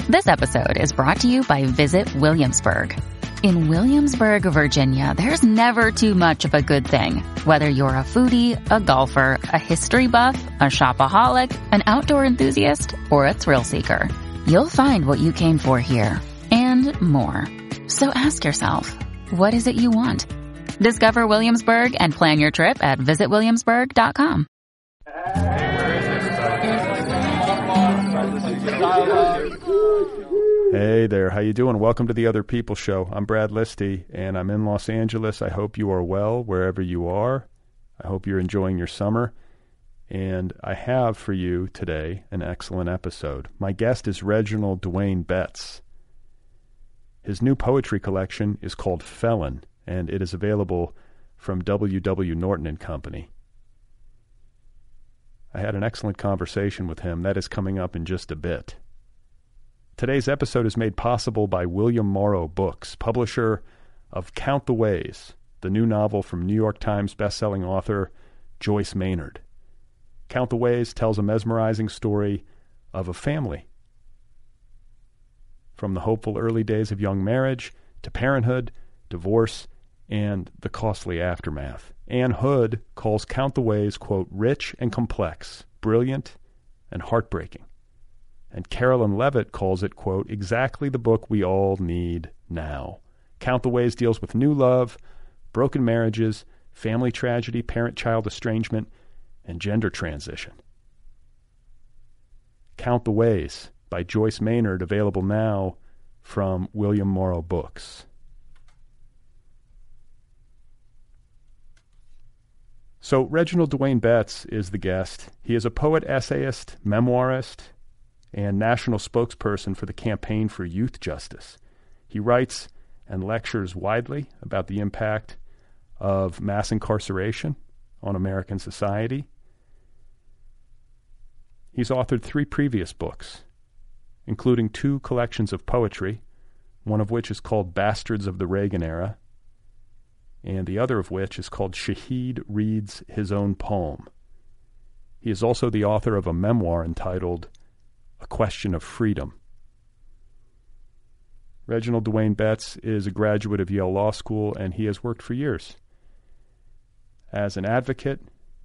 This episode is brought to you by Visit Williamsburg. In Williamsburg, Virginia, there's never too much of a good thing. Whether you're a foodie, a golfer, a history buff, a shopaholic, an outdoor enthusiast, or a thrill seeker, you'll find what you came for here and more. So ask yourself, what is it you want? Discover Williamsburg and plan your trip at visitwilliamsburg.com. Hey there, how you doing? Welcome to The Other People Show. I'm Brad Listy, and I'm in Los Angeles. I hope you are well wherever you are. I hope you're enjoying your summer. And I have for you today an excellent episode. My guest is Reginald Dwayne Betts. His new poetry collection is called Felon, and it is available from W.W. Norton and Company. I had an excellent conversation with him. That is coming up in just a bit. Today's episode is made possible by William Morrow Books, publisher of Count the Ways, the new novel from New York Times bestselling author Joyce Maynard. Count the Ways tells a mesmerizing story of a family. From the hopeful early days of young marriage to parenthood, divorce, and the costly aftermath. Anne Hood calls Count the Ways, quote, rich and complex, brilliant and heartbreaking. And Carolyn Levitt calls it, quote, exactly the book we all need now. Count the Ways deals with new love, broken marriages, family tragedy, parent-child estrangement, and gender transition. Count the Ways by Joyce Maynard, available now from William Morrow Books. So Reginald Dwayne Betts is the guest. He is a poet, essayist, memoirist, and national spokesperson for the Campaign for Youth Justice. He writes and lectures widely about the impact of mass incarceration on American society. He's authored 3 previous books, including 2 collections of poetry, one of which is called Bastards of the Reagan Era, and the other of which is called Shaheed Reads His Own Poem. He is also the author of a memoir entitled A Question of Freedom. Reginald Dwayne Betts is a graduate of Yale Law School, and he has worked for years as an advocate,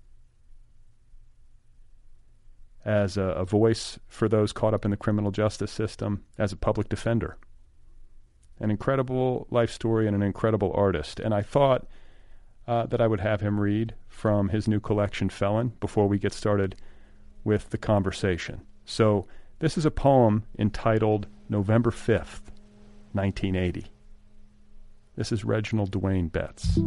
as a voice for those caught up in the criminal justice system, as a public defender. An incredible life story and an incredible artist. And I thought that I would have him read from his new collection, Felon, before we get started with the conversation. So this is a poem entitled November 5th, 1980. This is Reginald Dwayne Betts.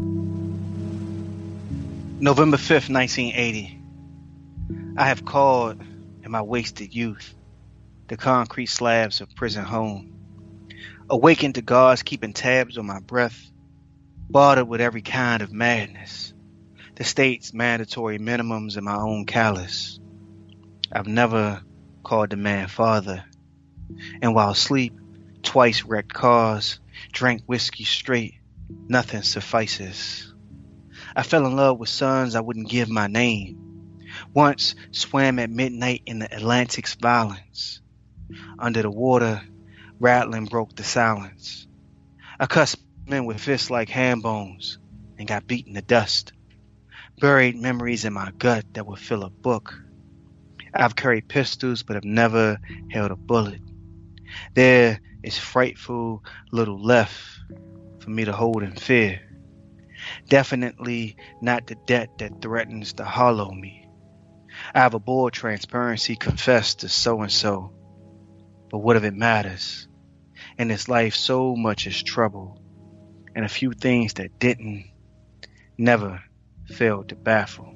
November 5th, 1980. I have called in my wasted youth the concrete slabs of prison home. Awakened to guards keeping tabs on my breath, bartered with every kind of madness, the state's mandatory minimums and my own callous. I've never called the man father, and while asleep, twice wrecked cars, drank whiskey straight, nothing suffices. I fell in love with sons I wouldn't give my name, once swam at midnight in the Atlantic's violence. Under the water, rattling broke the silence. I cussed men with fists like ham bones and got beaten to dust. Buried memories in my gut that would fill a book. I've carried pistols but have never held a bullet. There is frightful little left for me to hold in fear. Definitely not the debt that threatens to hollow me. I have abhorred transparency, confessed to so-and-so. But what if it matters? In this life, so much is trouble, and a few things that didn't, never failed to baffle.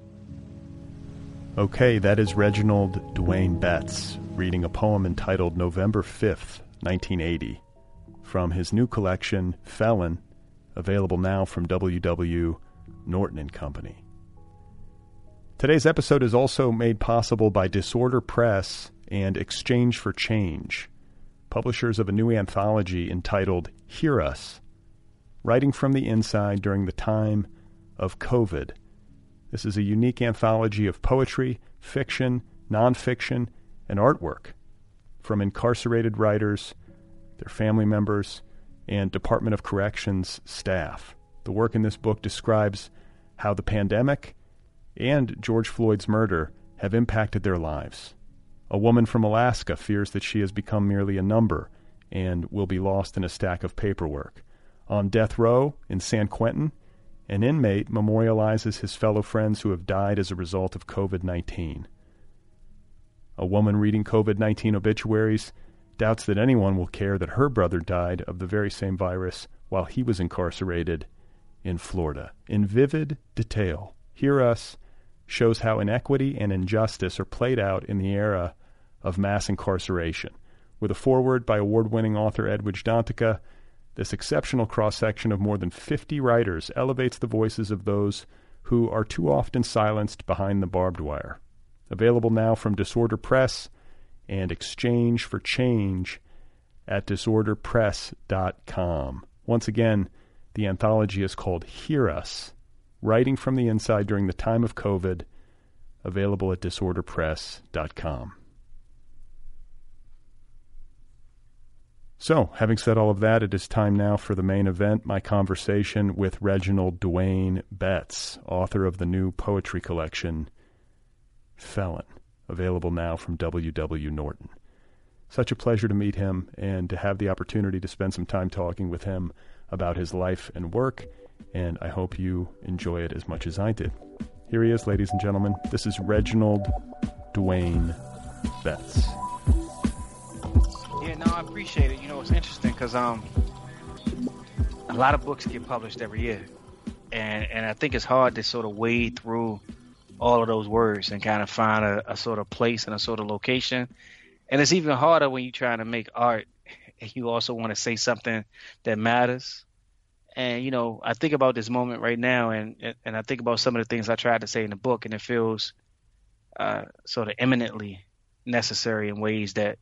Okay, that is Reginald Dwayne Betts reading a poem entitled November 5th, 1980, from his new collection, Felon, available now from W.W. Norton and Company. Today's episode is also made possible by Disorder Press and Exchange for Change, publishers of a new anthology entitled Hear Us, Writing from the Inside During the Time of COVID. This is a unique anthology of poetry, fiction, nonfiction, and artwork from incarcerated writers, their family members, and Department of Corrections staff. The work in this book describes how the pandemic and George Floyd's murder have impacted their lives. A woman from Alaska fears that she has become merely a number and will be lost in a stack of paperwork. On death row in San Quentin, an inmate memorializes his fellow friends who have died as a result of COVID-19. A woman reading COVID-19 obituaries doubts that anyone will care that her brother died of the very same virus while he was incarcerated in Florida. In vivid detail, Hear Us shows how inequity and injustice are played out in the era of mass incarceration. With a foreword by award-winning author Edwidge Danticat, this exceptional cross-section of more than 50 writers elevates the voices of those who are too often silenced behind the barbed wire. Available now from Disorder Press and Exchange for Change at disorderpress.com. Once again, the anthology is called Hear Us, Writing from the Inside During the Time of COVID, available at disorderpress.com. So, having said all of that, it is time now for the main event, my conversation with Reginald Dwayne Betts, author of the new poetry collection, Felon, available now from W.W. Norton. Such a pleasure to meet him and to have the opportunity to spend some time talking with him about his life and work, and I hope you enjoy it as much as I did. Here he is, ladies and gentlemen. This is Reginald Dwayne Betts. Yeah, no, I appreciate it. You know, it's interesting because a lot of books get published every year, and I think it's hard to sort of wade through all of those words and kind of find a sort of place and a sort of location. And it's even harder when you're trying to make art and you also want to say something that matters. And, you know, I think about this moment right now, and I think about some of the things I tried to say in the book, and it feels sort of eminently necessary in ways that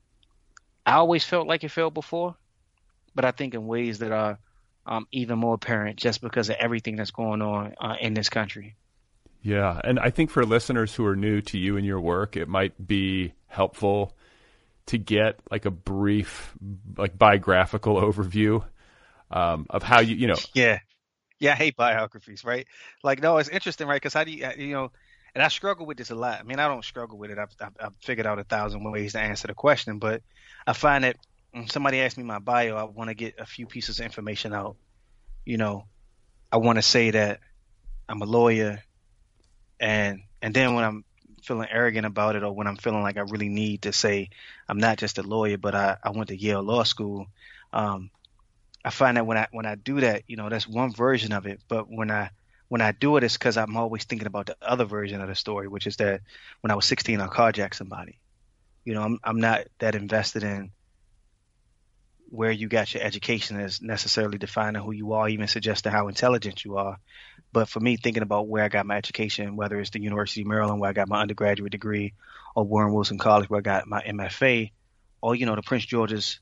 I always felt like it felt before, but I think in ways that are even more apparent just because of everything that's going on in this country. Yeah, and I think for listeners who are new to you and your work, it might be helpful to get like a brief, like biographical overview of how you know. Yeah, I hate biographies, right? Like, no, it's interesting, right? Because how do you know? And I struggle with this a lot. I mean, I don't struggle with it. I've figured out 1,000 ways to answer the question, but I find that when somebody asks me my bio, I want to get a few pieces of information out. You know, I want to say that I'm a lawyer, and then when I'm feeling arrogant about it, or when I'm feeling like I really need to say I'm not just a lawyer, but I went to Yale Law School, I find that when I do that, you know, that's one version of it. But when I do it, it's because I'm always thinking about the other version of the story, which is that when I was 16, I carjacked somebody. You know, I'm not that invested in where you got your education as necessarily defining who you are, even suggesting how intelligent you are. But for me, thinking about where I got my education, whether it's the University of Maryland, where I got my undergraduate degree, or Warren Wilson College, where I got my MFA, or, you know, the Prince George's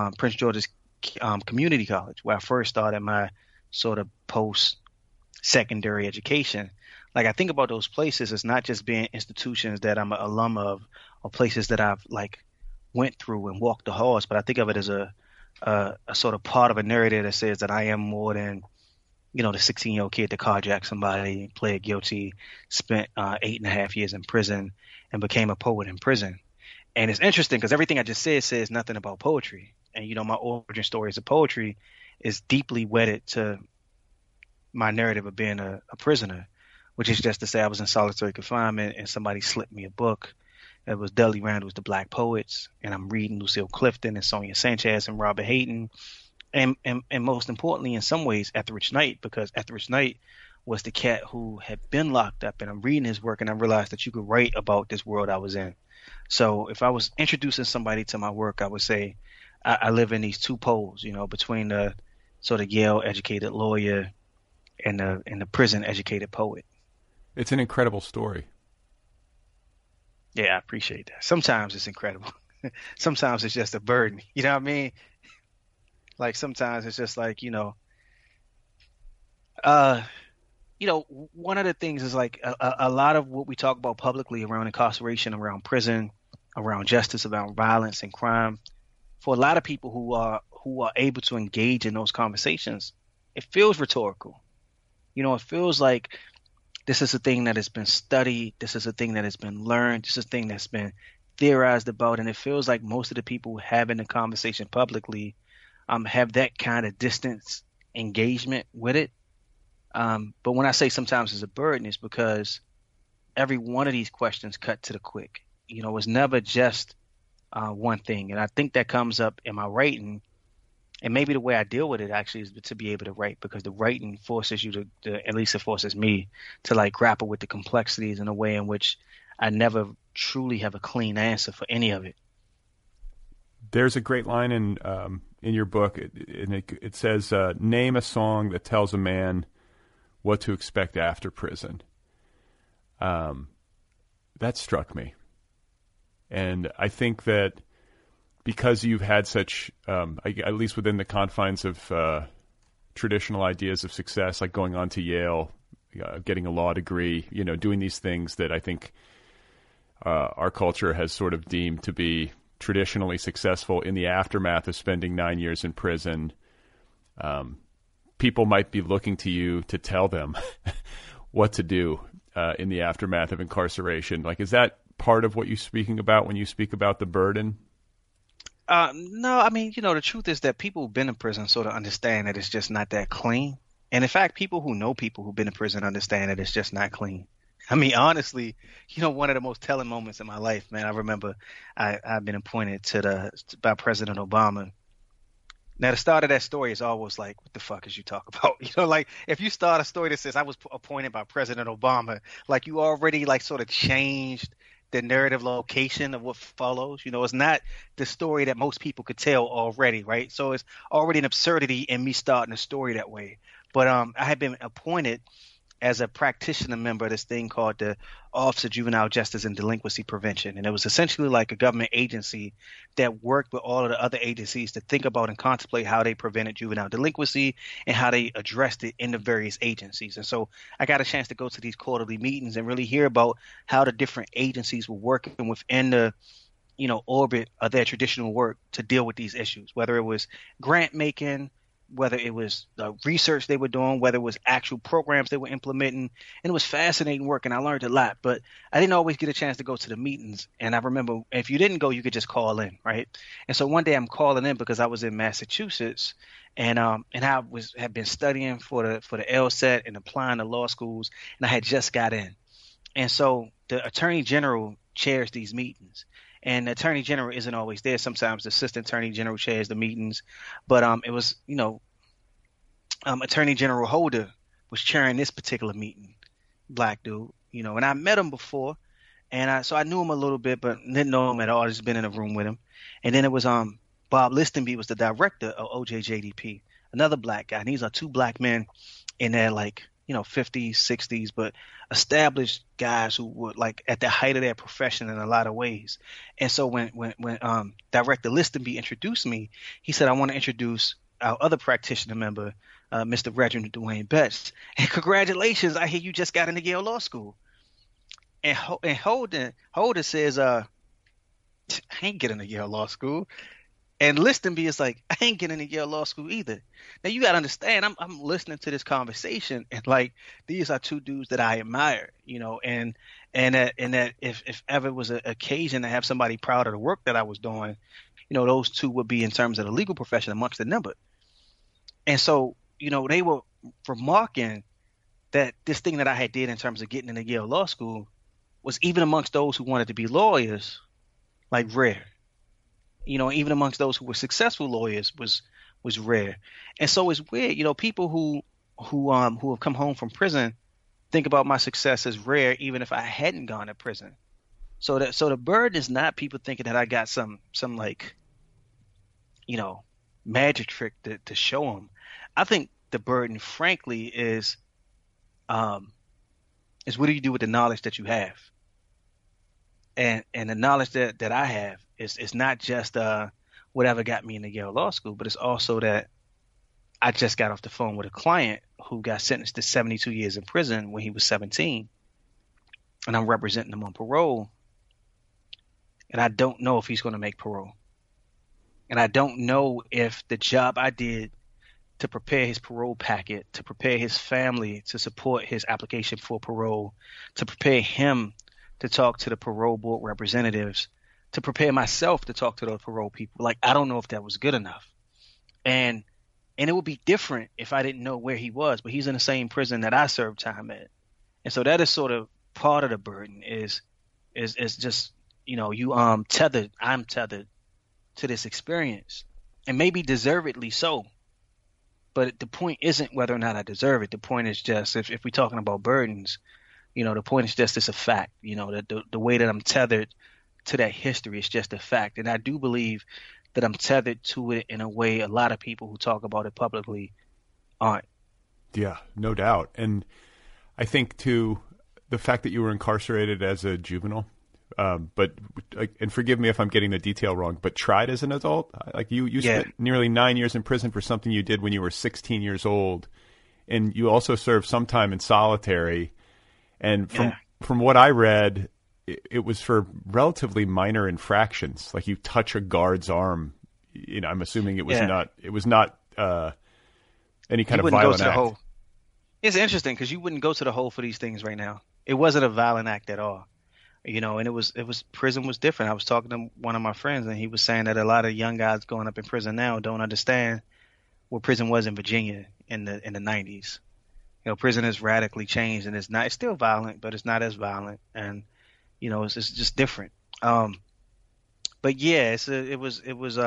Community College, where I first started my sort of post-secondary education. Like, I think about those places as not just being institutions that I'm an alum of, or places that I've like went through and walked the halls, but I think of it as a sort of part of a narrative that says that I am more than, you know, the 16-year-old kid that carjacked somebody, pled guilty, spent 8.5 years in prison, and became a poet in prison. And it's interesting because everything I just said says nothing about poetry. And, you know, my origin story as a poetry is deeply wedded to my narrative of being a prisoner, which is just to say I was in solitary confinement and somebody slipped me a book. It was Dudley Randall's The Black Poets, and I'm reading Lucille Clifton and Sonia Sanchez and Robert Hayden. And most importantly, in some ways, Etheridge Knight, because Etheridge Knight was the cat who had been locked up, and I'm reading his work and I realized that you could write about this world I was in. So if I was introducing somebody to my work, I would say I live in these two poles, you know, between the sort of Yale-educated lawyer and the prison-educated poet. It's an incredible story. Yeah, I appreciate that. Sometimes it's incredible. Sometimes it's just a burden. You know what I mean? Like sometimes it's just like, you know, one of the things is like a lot of what we talk about publicly around incarceration, around prison, around justice, around violence and crime. For a lot of people who are able to engage in those conversations, it feels rhetorical. It feels like this is a thing that has been studied. This is a thing that has been learned. This is a thing that's been theorized about. And it feels like most of the people having the conversation publicly have that kind of distance engagement with it. But when I say sometimes it's a burden, it's because every one of these questions cut to the quick. It's never just one thing. And I think that comes up in my writing. And maybe the way I deal with it actually is to be able to write, because the writing forces you to at least it forces me to like grapple with the complexities in a way in which I never truly have a clean answer for any of it. There's a great line in your book, and it says, "Name a song that tells a man what to expect after prison." That struck me, and I think that because you've had such, at least within the confines of traditional ideas of success, like going on to Yale, getting a law degree, doing these things that I think our culture has sort of deemed to be traditionally successful in the aftermath of spending 9 years in prison, people might be looking to you to tell them what to do in the aftermath of incarceration. Like, is that part of what you're speaking about when you speak about the burden? No, I mean, the truth is that people who've been in prison sort of understand that it's just not that clean. And in fact, people who know people who've been in prison understand that it's just not clean. I mean, honestly, one of the most telling moments in my life, man, I remember I've been appointed by President Obama. Now, the start of that story is always like, what the fuck is you talk about? Like if you start a story that says I was appointed by President Obama, like you already like sort of changed the narrative location of what follows. It's not the story that most people could tell already, right? So it's already an absurdity in me starting a story that way. But I had been appointed as a practitioner member of this thing called the Office of Juvenile Justice and Delinquency Prevention. And it was essentially like a government agency that worked with all of the other agencies to think about and contemplate how they prevented juvenile delinquency and how they addressed it in the various agencies. And so I got a chance to go to these quarterly meetings and really hear about how the different agencies were working within the orbit of their traditional work to deal with these issues, whether it was grant making, whether it was the research they were doing, whether it was actual programs they were implementing. And it was fascinating work, and I learned a lot. But I didn't always get a chance to go to the meetings. And I remember if you didn't go, you could just call in, right? And so one day I'm calling in because I was in Massachusetts, and I had been studying for the LSAT and applying to law schools, and I had just got in. And so the Attorney General chairs these meetings. And the Attorney General isn't always there. Sometimes the Assistant Attorney General chairs the meetings. But it was, Attorney General Holder was chairing this particular meeting, black dude, and I met him before. And so I knew him a little bit, but didn't know him at all. I just been in a room with him. And then it was Bob Listenby was the director of OJJDP, another black guy. And these are two black men in their 50s, 60s, but established guys who were like at the height of their profession in a lot of ways. And so when Director Listenby introduced me, he said, I want to introduce our other practitioner member, Mr. Reginald Dwayne Betts. And congratulations, I hear you just got into Yale Law School. And Holder says, I ain't getting into Yale Law School. And Listenby is like, I ain't getting into Yale Law School either. Now you got to understand, I'm listening to this conversation, and like these are two dudes that I admire, and that if ever was an occasion to have somebody proud of the work that I was doing, those two would be in terms of the legal profession amongst the number. And so, they were remarking that this thing that I had did in terms of getting into Yale Law School was even amongst those who wanted to be lawyers, like rare. Even amongst those who were successful lawyers was rare. And so it's weird, people who have come home from prison think about my success as rare, even if I hadn't gone to prison. So the burden is not people thinking that I got some like, magic trick to show them. I think the burden, frankly, is what do you do with the knowledge that you have? And the knowledge that I have is not just whatever got me into Yale Law School, but it's also that I just got off the phone with a client who got sentenced to 72 years in prison when he was 17, and I'm representing him on parole. and I don't know if he's going to make parole. And I don't know if the job I did to prepare his parole packet, to prepare his family to support his application for parole, to prepare him to talk to the parole board representatives, to prepare myself to talk to those parole people. Like, I don't know if that was good enough. And it would be different if I didn't know where he was, but he's in the same prison that I served time at. And so that is sort of part of the burden is just, I'm tethered to this experience, and maybe deservedly so. But the point isn't whether or not I deserve it. The point is just, if we're talking about burdens, the point is just it's a fact, that the way that I'm tethered to that history is just a fact. And I do believe that I'm tethered to it in a way a lot of people who talk about it publicly aren't. Yeah, no doubt. And I think, too, the fact that you were incarcerated as a juvenile, but and forgive me if I'm getting the detail wrong, but tried as an adult, like you spent nearly 9 years in prison for something you did when you were 16 years old, and you also served some time in solitary. And from what I read, it was for relatively minor infractions, like you touch a guard's arm. I'm assuming it was not any kind of violent act. It's interesting because you wouldn't go to the hole for these things right now. It wasn't a violent act at all. And it was prison was different. I was talking to one of my friends, and he was saying that a lot of young guys going up in prison now don't understand what prison was in Virginia in the 90s. Prison has radically changed, and it's still violent, but it's not as violent, and it's just different. But yeah, it was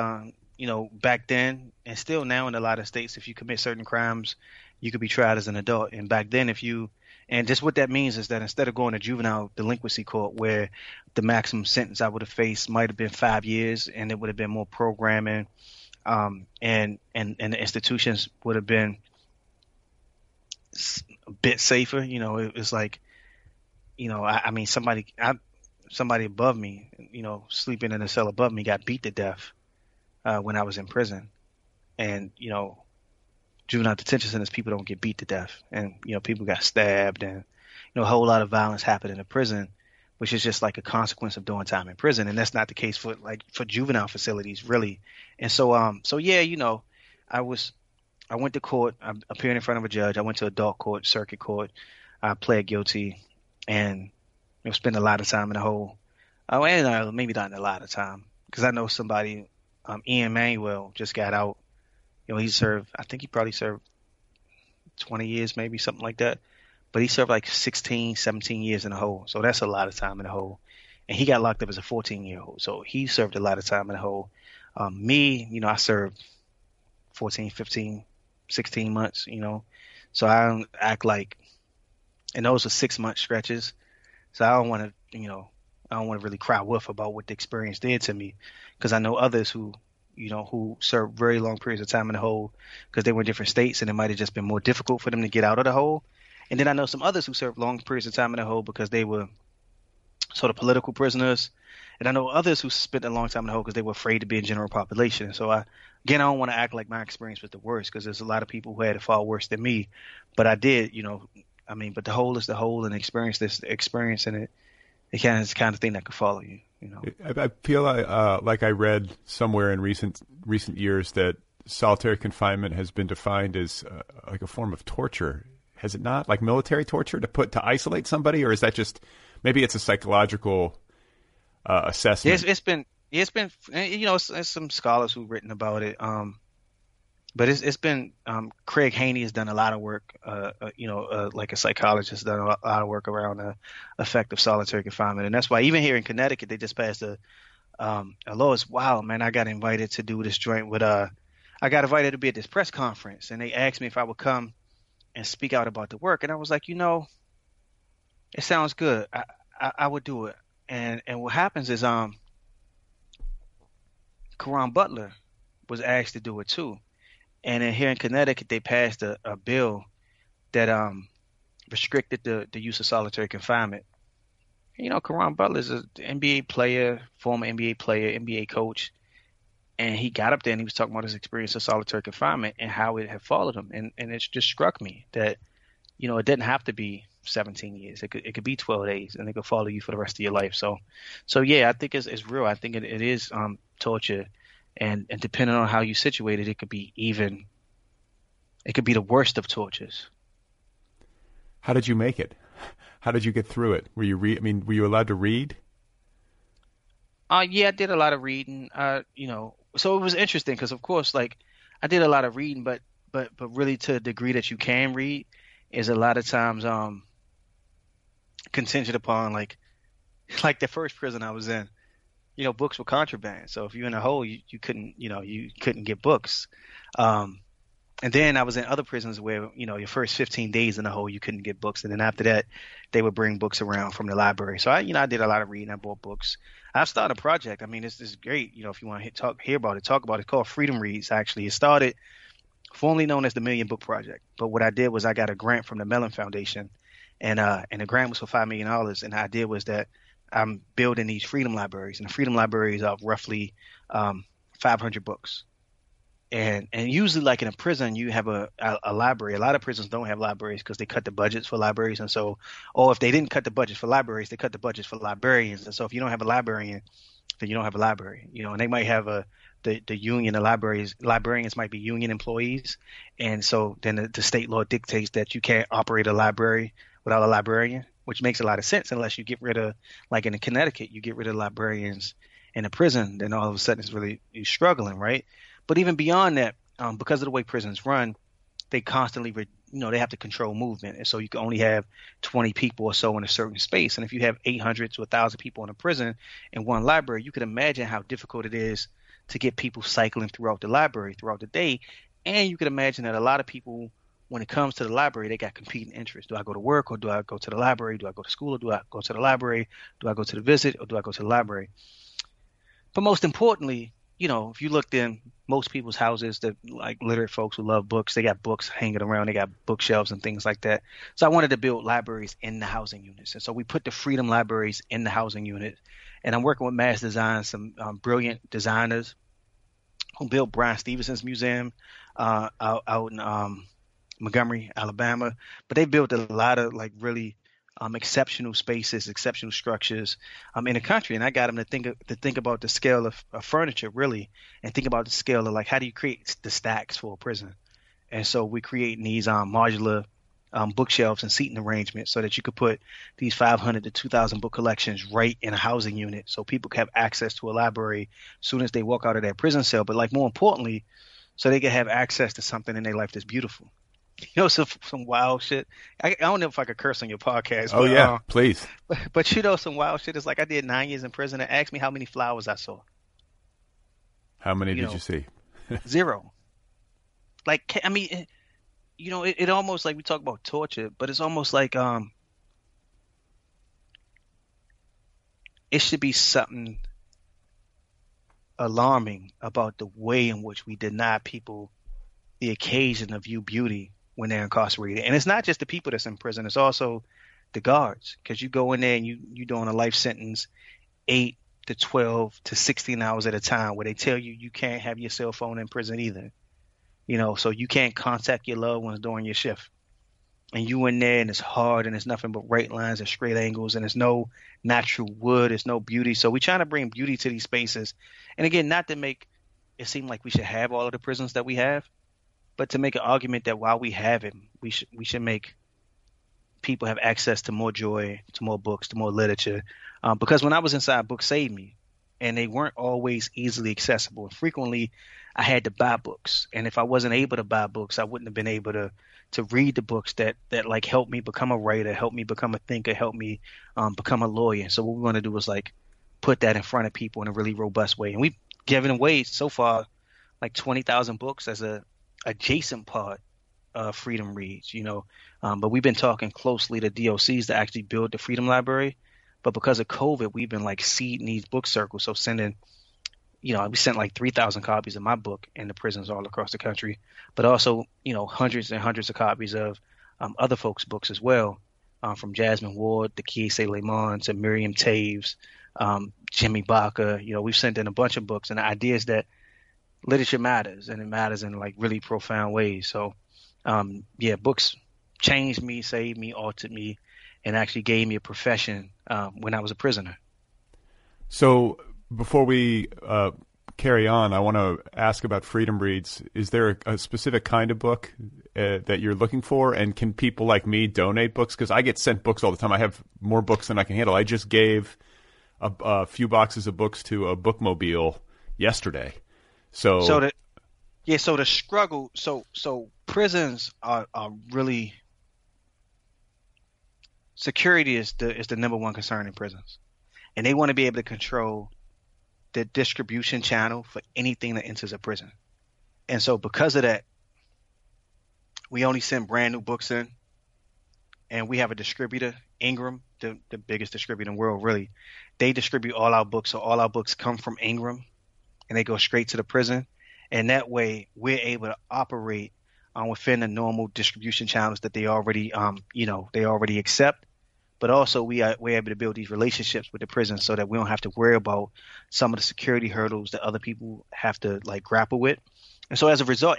back then, and still now in a lot of states, if you commit certain crimes, you could be tried as an adult. And back then, and just what that means is that instead of going to juvenile delinquency court, where the maximum sentence I would have faced might have been 5 years, and it would have been more programming, and the institutions would have been a bit safer. It was like, somebody above me, sleeping in a cell above me, got beat to death when I was in prison, and juvenile detention centers, people don't get beat to death, and people got stabbed, and a whole lot of violence happened in the prison, which is just like a consequence of doing time in prison, and that's not the case for juvenile facilities, really. And so yeah, I went to court, I appeared in front of a judge, I went to adult court, circuit court, I pled guilty, and spent a lot of time in the hole. Maybe not a lot of time, because I know somebody, Ian Manuel, just got out. He served, I think he probably served 20 years, maybe something like that. But he served like 16, 17 years in the hole. So that's a lot of time in the hole. And he got locked up as a 14-year-old. So he served a lot of time in the hole. Me, I served 14, 15, 16 months, So I don't act like, and those were 6-month stretches. So I don't want to really cry wolf about what the experience did to me, because I know others who served very long periods of time in the hole because they were in different states, and it might have just been more difficult for them to get out of the hole. And then I know some others who served long periods of time in the hole because they were sort of political prisoners. And I know others who spent a long time in the hole because they were afraid to be in general population. So I don't want to act like my experience was the worst, because there's a lot of people who had it far worse than me. But I did, but the hole is the hole, and experience in it. It's the kind of thing that could follow you. I feel like I read somewhere in recent years that solitary confinement has been defined as like a form of torture. Has it not? Like military torture to isolate somebody, or is that just maybe it's a psychological assessment? It's been it's some scholars who've written about it. But it's been Craig Haney has done a lot of work, like a psychologist, done a lot of work around the effect of solitary confinement. And that's why even here in Connecticut, they just passed a law. It's wild, man. I got invited to do this joint with I got invited to be at this press conference, and they asked me if I would come and speak out about the work. And I was like, it sounds good. I would do it. And what happens is Karan Butler was asked to do it too. And then here in Connecticut, they passed a bill that restricted the use of solitary confinement. Karan Butler is an NBA player, former NBA player, NBA coach, and he got up there and he was talking about his experience of solitary confinement and how it had followed him. And it just struck me that, it didn't have to be 17 years. It could be 12 days, and it could follow you for the rest of your life. So yeah, I think it's real. I think it is torture, and depending on how you situate it, it could be the worst of tortures. How did you make it? How did you get through it? Were you allowed to read? Yeah, I did a lot of reading. So it was interesting because, of course, like I did a lot of reading, but really to the degree that you can read is a lot of times contingent upon like the first prison I was in. Books were contraband. So if you're in a hole, you couldn't get books. And then I was in other prisons where, your first 15 days in the hole, you couldn't get books. And then after that, they would bring books around from the library. So I did a lot of reading. I bought books. I've started a project. I mean, this is great. If you want to hear about it, talk about it. It's called Freedom Reads, actually. It started formerly known as the Million Book Project. But what I did was I got a grant from the Mellon Foundation, and the grant was for $5 million. And the idea was that I'm building these freedom libraries, and the freedom libraries are roughly 500 books. And usually, like in a prison, you have a library. A lot of prisons don't have libraries because they cut the budgets for libraries. And so, or if they didn't cut the budget for libraries, they cut the budgets for librarians. And so if you don't have a librarian, then you don't have a library. And they might have the union, the librarians might be union employees. And so then the state law dictates that you can't operate a library without a librarian, which makes a lot of sense unless you get rid of, like in Connecticut, you get rid of librarians in a prison, then all of a sudden you're struggling, right? But even beyond that, because of the way prisons run, they constantly, they have to control movement. And so you can only have 20 people or so in a certain space. And if you have 800 to 1,000 people in a prison in one library, you can imagine how difficult it is to get people cycling throughout the library throughout the day. And you can imagine that a lot of people, when it comes to the library, they got competing interests. Do I go to work, or do I go to the library? Do I go to school, or do I go to the library? Do I go to the visit, or do I go to the library? But most importantly, if you looked in most people's houses, that like literate folks who love books, they got books hanging around, they got bookshelves and things like that. So I wanted to build libraries in the housing units. And so we put the freedom libraries in the housing unit. And I'm working with Mass Design, some brilliant designers who built Brian Stevenson's museum out in Montgomery, Alabama. But they built a lot of like really exceptional spaces, exceptional structures in the country. And I got them to think about the scale of furniture, really, and think about the scale of like, how do you create the stacks for a prison? And so we create these modular bookshelves and seating arrangements so that you could put these 500 to 2,000 book collections right in a housing unit, so people can have access to a library as soon as they walk out of their prison cell. But like more importantly, so they can have access to something in their life that's beautiful. Some wild shit. I don't know if I could curse on your podcast. Oh, yeah, please. But some wild shit is like I did 9 years in prison, and asked me how many flowers I saw. How many did you see? 0. Like, I mean, it almost like we talk about torture, but it's almost like it should be something alarming about the way in which we deny people the occasion to view beauty when they're incarcerated. And it's not just the people that's in prison, it's also the guards, because you go in there and you doing a life sentence 8 to 12 to 16 hours at a time, where they tell you can't have your cell phone in prison either, so you can't contact your loved ones during your shift. And you in there and it's hard and it's nothing but right lines and straight angles, and there's no natural wood, there's no beauty. So we're trying to bring beauty to these spaces. And again, not to make it seem like we should have all of the prisons that we have, but to make an argument that while we have it, we should make people have access to more joy, to more books, to more literature. Because when I was inside, books saved me, and they weren't always easily accessible. Frequently, I had to buy books, and if I wasn't able to buy books, I wouldn't have been able to read the books that like helped me become a writer, helped me become a thinker, helped me become a lawyer. So what we want to do is like put that in front of people in a really robust way, and we've given away so far like 20,000 books as a adjacent part of Freedom Reads, but we've been talking closely to DOCs to actually build the Freedom Library. But because of COVID, we've been like seeding these book circles. So sending, we sent like 3,000 copies of my book in the prisons all across the country, but also, hundreds and hundreds of copies of other folks' books as well, from Jasmine Ward to Kiese Lemon to Miriam Taves, Jimmy Baca. We've sent in a bunch of books, and the idea is that literature matters, and it matters in like really profound ways. So, books changed me, saved me, altered me, and actually gave me a profession when I was a prisoner. So before we carry on, I want to ask about Freedom Reads. Is there a specific kind of book that you're looking for? And can people like me donate books? Because I get sent books all the time. I have more books than I can handle. I just gave a few boxes of books to a bookmobile yesterday. So the struggle. So prisons are really, security is the number one concern in prisons, and they want to be able to control the distribution channel for anything that enters a prison. And so because of that, we only send brand new books in, and we have a distributor, Ingram, the biggest distributor in the world, really. They distribute all our books, so all our books come from Ingram, and they go straight to the prison. And that way, we're able to operate within the normal distribution channels that they already, they already accept. But also, we're able to build these relationships with the prison so that we don't have to worry about some of the security hurdles that other people have to like grapple with. And so as a result,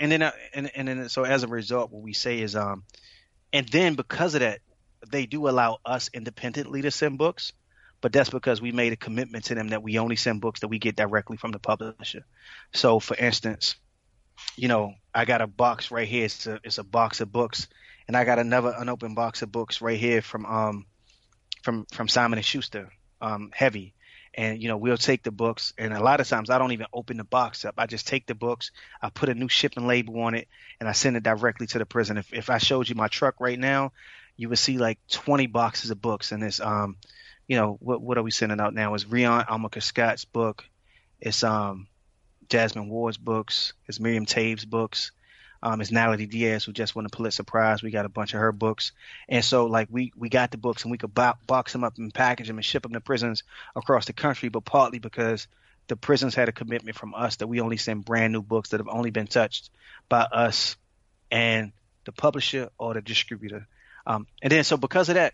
what we say is, and then because of that, they do allow us independently to send books, but that's because we made a commitment to them that we only send books that we get directly from the publisher. So, for instance, I got a box right here. It's a box of books, and I got another unopened box of books right here from Simon & Schuster, heavy. And, we'll take the books, and a lot of times I don't even open the box up. I just take the books, I put a new shipping label on it, and I send it directly to the prison. If I showed you my truck right now, you would see like 20 boxes of books. And it's, what are we sending out now? It's Rion Almaker Scott's book. It's Jasmine Ward's books. It's Miriam Tave's books. It's Natalie Diaz, who just won a Pulitzer Prize. We got a bunch of her books. And so, like, we got the books, and we could box them up and package them and ship them to prisons across the country, but partly because the prisons had a commitment from us that we only send brand new books that have only been touched by us and the publisher or the distributor. And then, so because of that,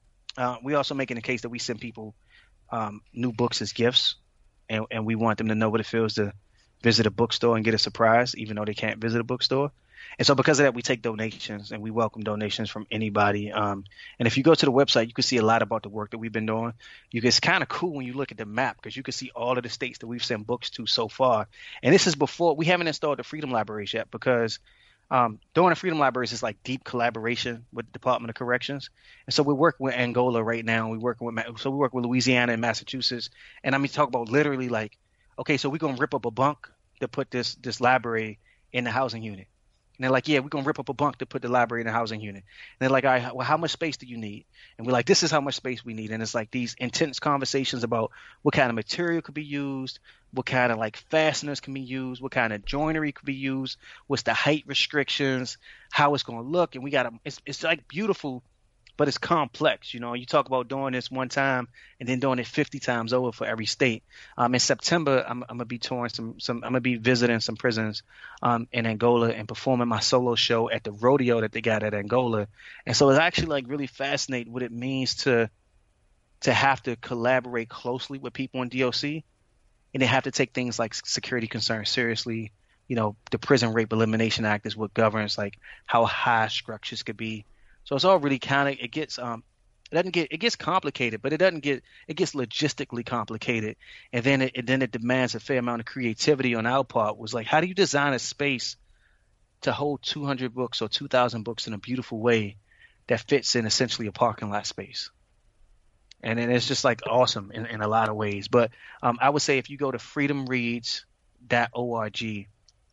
we also making the case that we send people new books as gifts, and we want them to know what it feels to visit a bookstore and get a surprise, even though they can't visit a bookstore. And so because of that, we take donations, and we welcome donations from anybody. And if you go to the website, you can see a lot about the work that we've been doing. It's kind of cool when you look at the map, because you can see all of the states that we've sent books to so far. And this is before we haven't installed the Freedom Libraries yet, because during the Freedom Libraries is like deep collaboration with the Department of Corrections. And so we're working with Angola right now. We work with Louisiana and Massachusetts. And I mean, talk about literally like, okay, so we're going to rip up a bunk to put this library in the housing unit. And they're like, yeah, we're going to rip up a bunk to put the library in the housing unit. And they're like, all right, well, how much space do you need? And we're like, this is how much space we need. And it's like these intense conversations about what kind of material could be used, what kind of like fasteners can be used, what kind of joinery could be used, what's the height restrictions, how it's going to look. And we got it's like beautiful, but it's complex. You talk about doing this one time and then doing it 50 times over for every state. In September, I'm gonna be touring I'm gonna be visiting some prisons in Angola and performing my solo show at the rodeo that they got at Angola. And so it's actually like really fascinating what it means to have to collaborate closely with people in DOC, and they have to take things like security concerns seriously. The Prison Rape Elimination Act is what governs like how high structures could be. So it's all really it gets complicated, but it gets logistically complicated. And then it demands a fair amount of creativity on our part. Was like, how do you design a space to hold 200 books or 2,000 books in a beautiful way that fits in essentially a parking lot space? And then it's just like awesome in a lot of ways. But I would say if you go to freedomreads.org,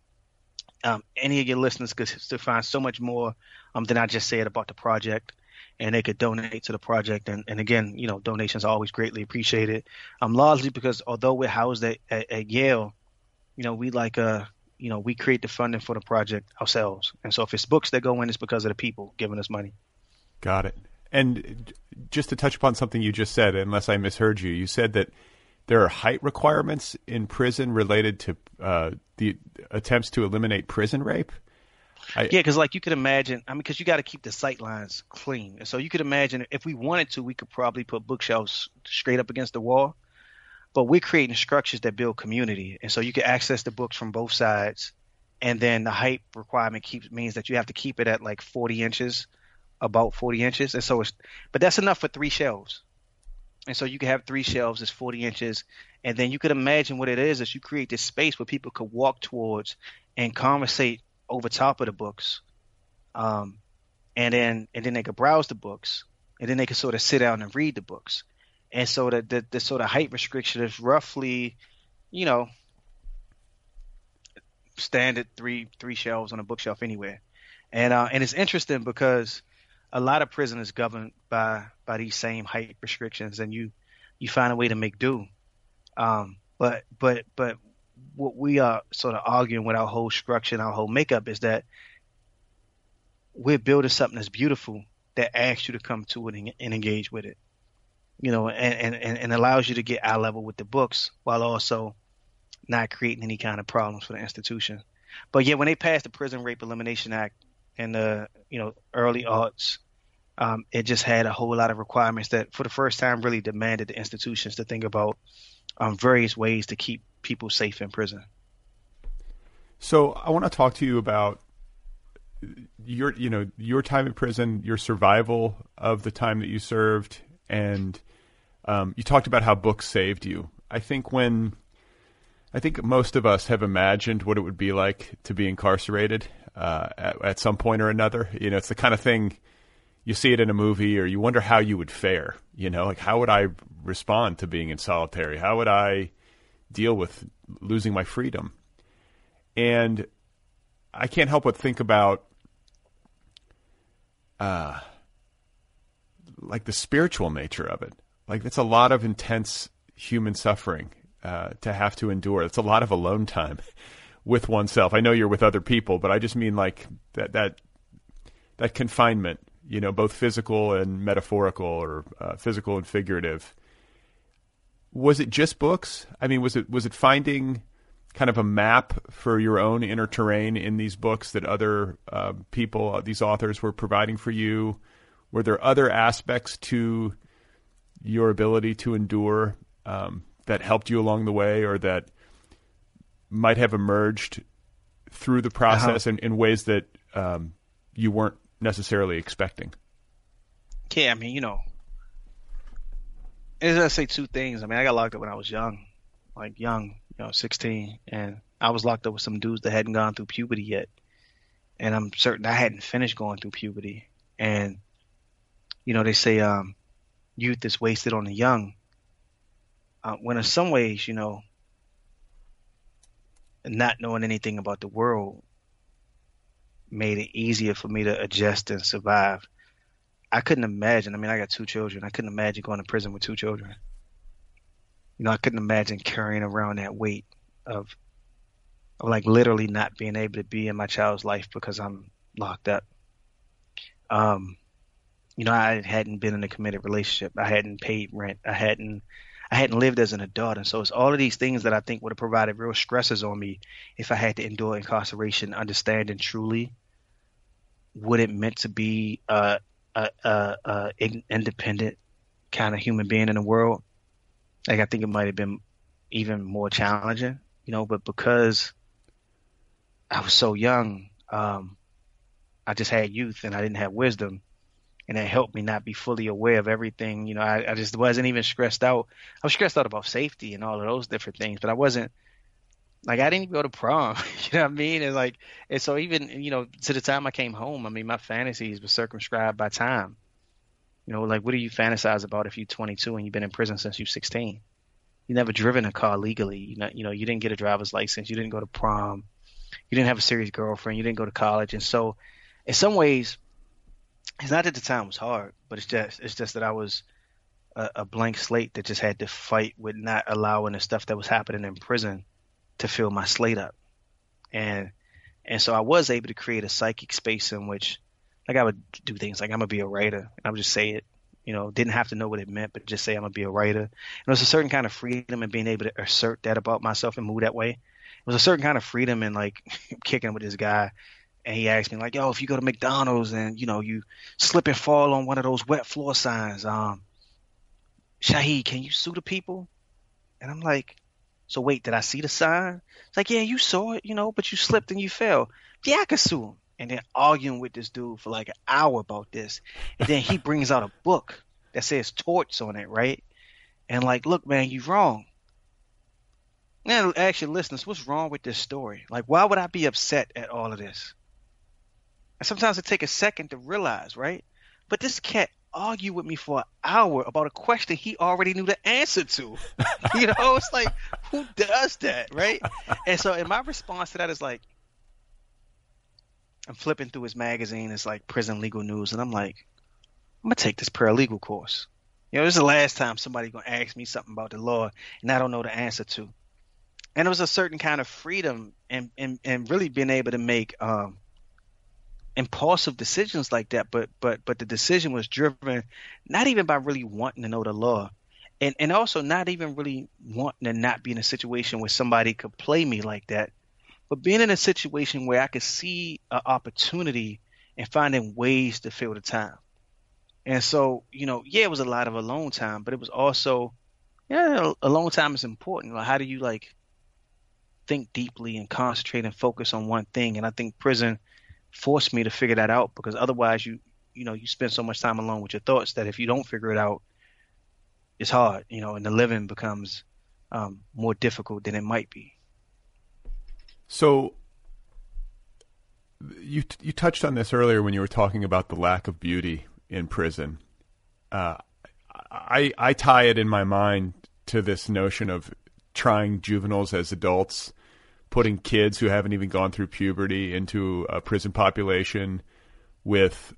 any of your listeners could still find so much more than I just said about the project, and they could donate to the project. And again, donations are always greatly appreciated. Largely because although we're housed at Yale, we we create the funding for the project ourselves. And so if it's books that go in, it's because of the people giving us money. Got it. And just to touch upon something you just said, unless I misheard you, you said that there are height requirements in prison related to the attempts to eliminate prison rape? Yeah, because like you could imagine, because you got to keep the sight lines clean. So you could imagine if we wanted to, we could probably put bookshelves straight up against the wall. But we're creating structures that build community. And so you can access the books from both sides. And then the height requirement means that you have to keep it at like 40 inches about 40 inches, and so but that's enough for 3 shelves. And so you can have 3 shelves that's 40 inches, and then you could imagine what it is you create this space where people could walk towards and conversate over top of the books, and then they could browse the books, and then they could sort of sit down and read the books. And so the sort of height restriction is roughly, standard three shelves on a bookshelf anywhere. And it's interesting because a lot of prison is governed by these same height restrictions, and you find a way to make do. But what we are sort of arguing with our whole structure and our whole makeup is that we're building something that's beautiful that asks you to come to it and engage with it, and allows you to get eye level with the books while also not creating any kind of problems for the institution. But yeah, when they passed the Prison Rape Elimination Act in the early aughts, it just had a whole lot of requirements that for the first time really demanded the institutions to think about various ways to keep people safe in prison. So I want to talk to you about your time in prison, your survival of the time that you served, and you talked about how books saved you. I think most of us have imagined what it would be like to be incarcerated at some point or another. It's the kind of thing you see it in a movie, or you wonder how you would fare. Like, how would I respond to being in solitary? How would I deal with losing my freedom? And I can't help but think about like the spiritual nature of it. Like, it's a lot of intense human suffering to have to endure. It's a lot of alone time with oneself. I know you're with other people, but I just mean like that confinement, both physical and metaphorical, or physical and figurative. Was it just books? I mean, was it finding kind of a map for your own inner terrain in these books that other people, these authors, were providing for you? Were there other aspects to your ability to endure that helped you along the way, or that might have emerged through the process in ways that you weren't necessarily expecting? Yeah, I mean, as I say, two things. I mean, I got locked up when I was young, 16, and I was locked up with some dudes that hadn't gone through puberty yet. And I'm certain I hadn't finished going through puberty. And, they say youth is wasted on the young. When in some ways, not knowing anything about the world made it easier for me to adjust and survive. I couldn't imagine. I mean, I got 2 children. I couldn't imagine going to prison with 2 children. I couldn't imagine carrying around that weight of like literally not being able to be in my child's life because I'm locked up. I hadn't been in a committed relationship. I hadn't paid rent. I hadn't lived as an adult. And so it's all of these things that I think would have provided real stresses on me if I had to endure incarceration, understanding truly what it meant to be a independent kind of human being in the world. Like, I think it might have been even more challenging, but because I was so young, I just had youth and I didn't have wisdom. And it helped me not be fully aware of everything. I just wasn't even stressed out. I was stressed out about safety and all of those different things, but I wasn't like, I didn't even go to prom. You know what I mean? And so even, to the time I came home, I mean, my fantasies were circumscribed by time. Like, what do you fantasize about if you're 22 and you've been in prison since you're 16? You never driven a car legally. You didn't get a driver's license. You didn't go to prom. You didn't have a serious girlfriend. You didn't go to college. And so in some ways, it's not that the time was hard, but it's just that I was a blank slate that just had to fight with not allowing the stuff that was happening in prison to fill my slate up. And so I was able to create a psychic space in which, like, I would do things like, I'm going to be a writer. And I would just say it, didn't have to know what it meant, but just say I'm going to be a writer. And there's a certain kind of freedom in being able to assert that about myself and move that way. It was a certain kind of freedom in, like, kicking with this guy. And he asked me, like, yo, if you go to McDonald's and, you slip and fall on one of those wet floor signs, Shaheed, can you sue the people? And I'm like, so wait, did I see the sign? It's like, yeah, you saw it, but you slipped and you fell. Yeah, I could sue him. and then arguing with this dude for like an hour about this. And then he brings out a book that says torts on it, right? And like, look, man, you're wrong. Now, actually, listeners, what's wrong with this story? Like, why would I be upset at all of this? And sometimes it takes a second to realize, right? But this cat argued with me for an hour about a question he already knew the answer to. You know, it's like, who does that, right? And so, and my response to that is like, I'm flipping through his magazine. It's like Prison Legal News, and I'm like, I'm gonna take this paralegal course. You know, this is the last time somebody's gonna ask me something about the law and I don't know the answer to. And it was a certain kind of freedom and really being able to make impulsive decisions like that. But the decision was driven not even by really wanting to know the law, and also not even really wanting to not be in a situation where somebody could play me like that, but being in a situation where I could see an opportunity and finding ways to fill the time. And so, you know, yeah, it was a lot of alone time, but it was also, yeah, alone time is important. Like, how do you like think deeply and concentrate and focus on one thing? And I think prison forced me to figure that out, because otherwise you spend so much time alone with your thoughts that if you don't figure it out, it's hard, you know, and the living becomes more difficult than it might be. So you touched on this earlier when you were talking about the lack of beauty in prison. I tie it in my mind to this notion of trying juveniles as adults, putting kids who haven't even gone through puberty into a prison population with,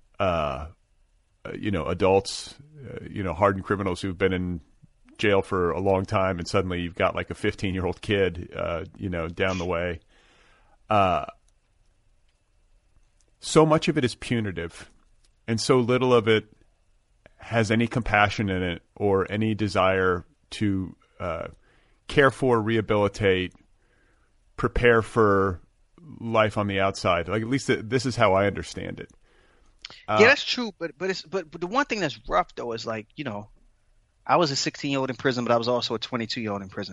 adults, hardened criminals who've been in jail for a long time, and suddenly you've got like a 15-year-old kid, down the way. So much of it is punitive, and so little of it has any compassion in it or any desire to care for, rehabilitate, prepare for life on the outside. Like, at least this is how I understand it. Yeah, that's true. But the one thing that's rough though is, like, you know, I was a 16-year-old in prison, but I was also a 22-year-old in prison.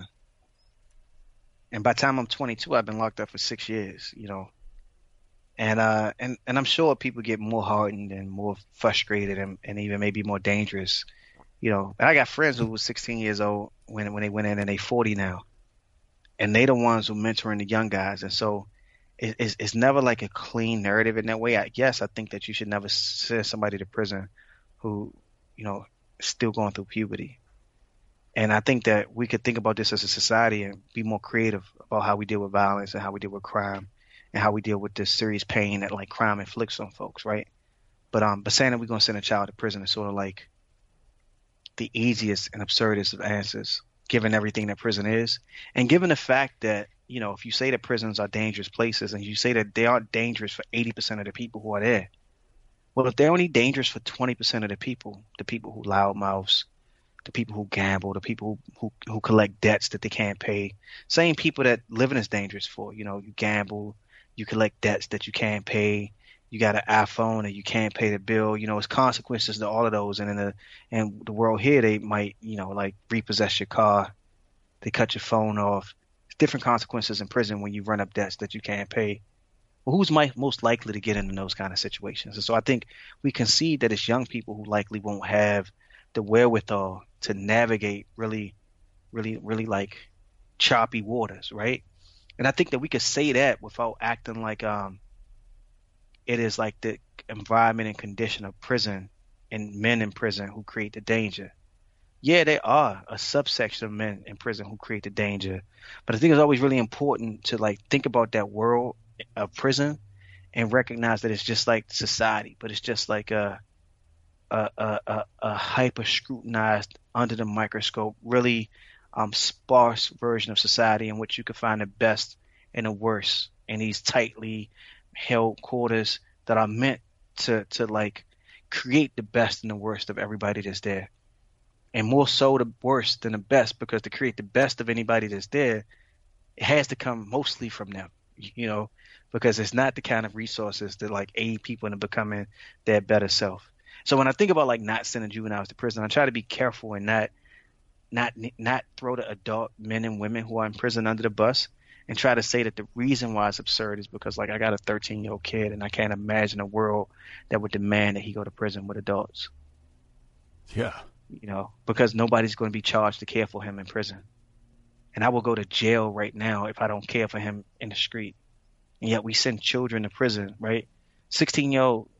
And by the time I'm 22, I've been locked up for 6 years, you know. And I'm sure people get more hardened and more frustrated and even maybe more dangerous, you know. And I got friends who were 16 years old when they went in, and they 40 now. And they the ones who mentoring the young guys. And so it's never like a clean narrative in that way. I think that you should never send somebody to prison who, you know, is still going through puberty. And I think that we could think about this as a society and be more creative about how we deal with violence and how we deal with crime and how we deal with this serious pain that like crime inflicts on folks, right? But saying that we're going to send a child to prison is sort of like the easiest and absurdest of answers, given everything that prison is. And given the fact that, you know, if you say that prisons are dangerous places and you say that they are dangerous for 80% of the people who are there, well, if they're only dangerous for 20% of the people who loudmouths, the people who gamble, the people who collect debts that they can't pay, same people that living is dangerous for, you know, you gamble, you collect debts that you can't pay, you got an iPhone and you can't pay the bill, you know, it's consequences to all of those. And in the world here, they might, you know, like repossess your car, they cut your phone off. It's different consequences in prison when you run up debts that you can't pay. Well, who's most likely to get into those kind of situations? And so I think we concede that it's young people who likely won't have the wherewithal to navigate really, really, really like choppy waters, right? And I think that we could say that without acting like it is like the environment and condition of prison and men in prison who create the danger. Yeah, they are a subsection of men in prison who create the danger. But I think it's always really important to like think about that world of prison and recognize that it's just like society, but it's just like a hyper scrutinized, under the microscope, really sparse version of society in which you can find the best and the worst in these tightly held quarters that are meant to like create the best and the worst of everybody that's there. And more so the worst than the best, because to create the best of anybody that's there, it has to come mostly from them, you know, because it's not the kind of resources that like aid people into becoming their better self. So when I think about like not sending juveniles to prison, I try to be careful and not throw the adult men and women who are in prison under the bus. and try to say that the reason why it's absurd is because like I got a 13-year-old kid and I can't imagine a world that would demand that he go to prison with adults. Yeah. Because nobody's going to be charged to care for him in prison. And I will go to jail right now if I don't care for him in the street. And yet we send children to prison, right? 16,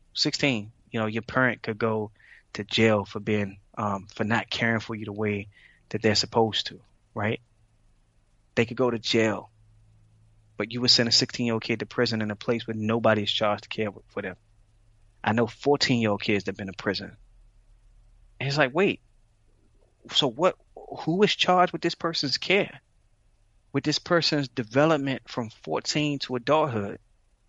your parent could go to jail for being, for not caring for you the way that they're supposed to, right? They could go to jail, but you would send a 16-year-old kid to prison in a place where nobody is charged to care for them. I know 14-year-old kids that have been to prison. And it's like, wait, so who is charged with this person's care? With this person's development from 14 to adulthood?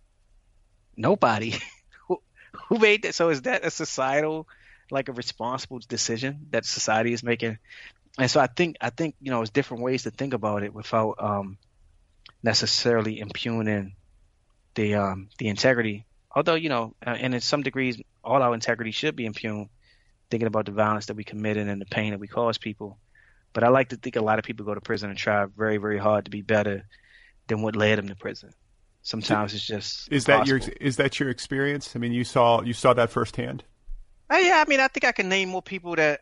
Nobody. Who made that? So is that a societal, like a responsible decision that society is making? And so I think there's different ways to think about it without necessarily impugning the integrity. Although, and in some degrees, all our integrity should be impugned, thinking about the violence that we committed and the pain that we cause people. But I like to think a lot of people go to prison and try very, very hard to be better than what led them to prison. Sometimes it's just is that your experience? I mean, you saw that firsthand. Yeah, I mean, I think I can name more people that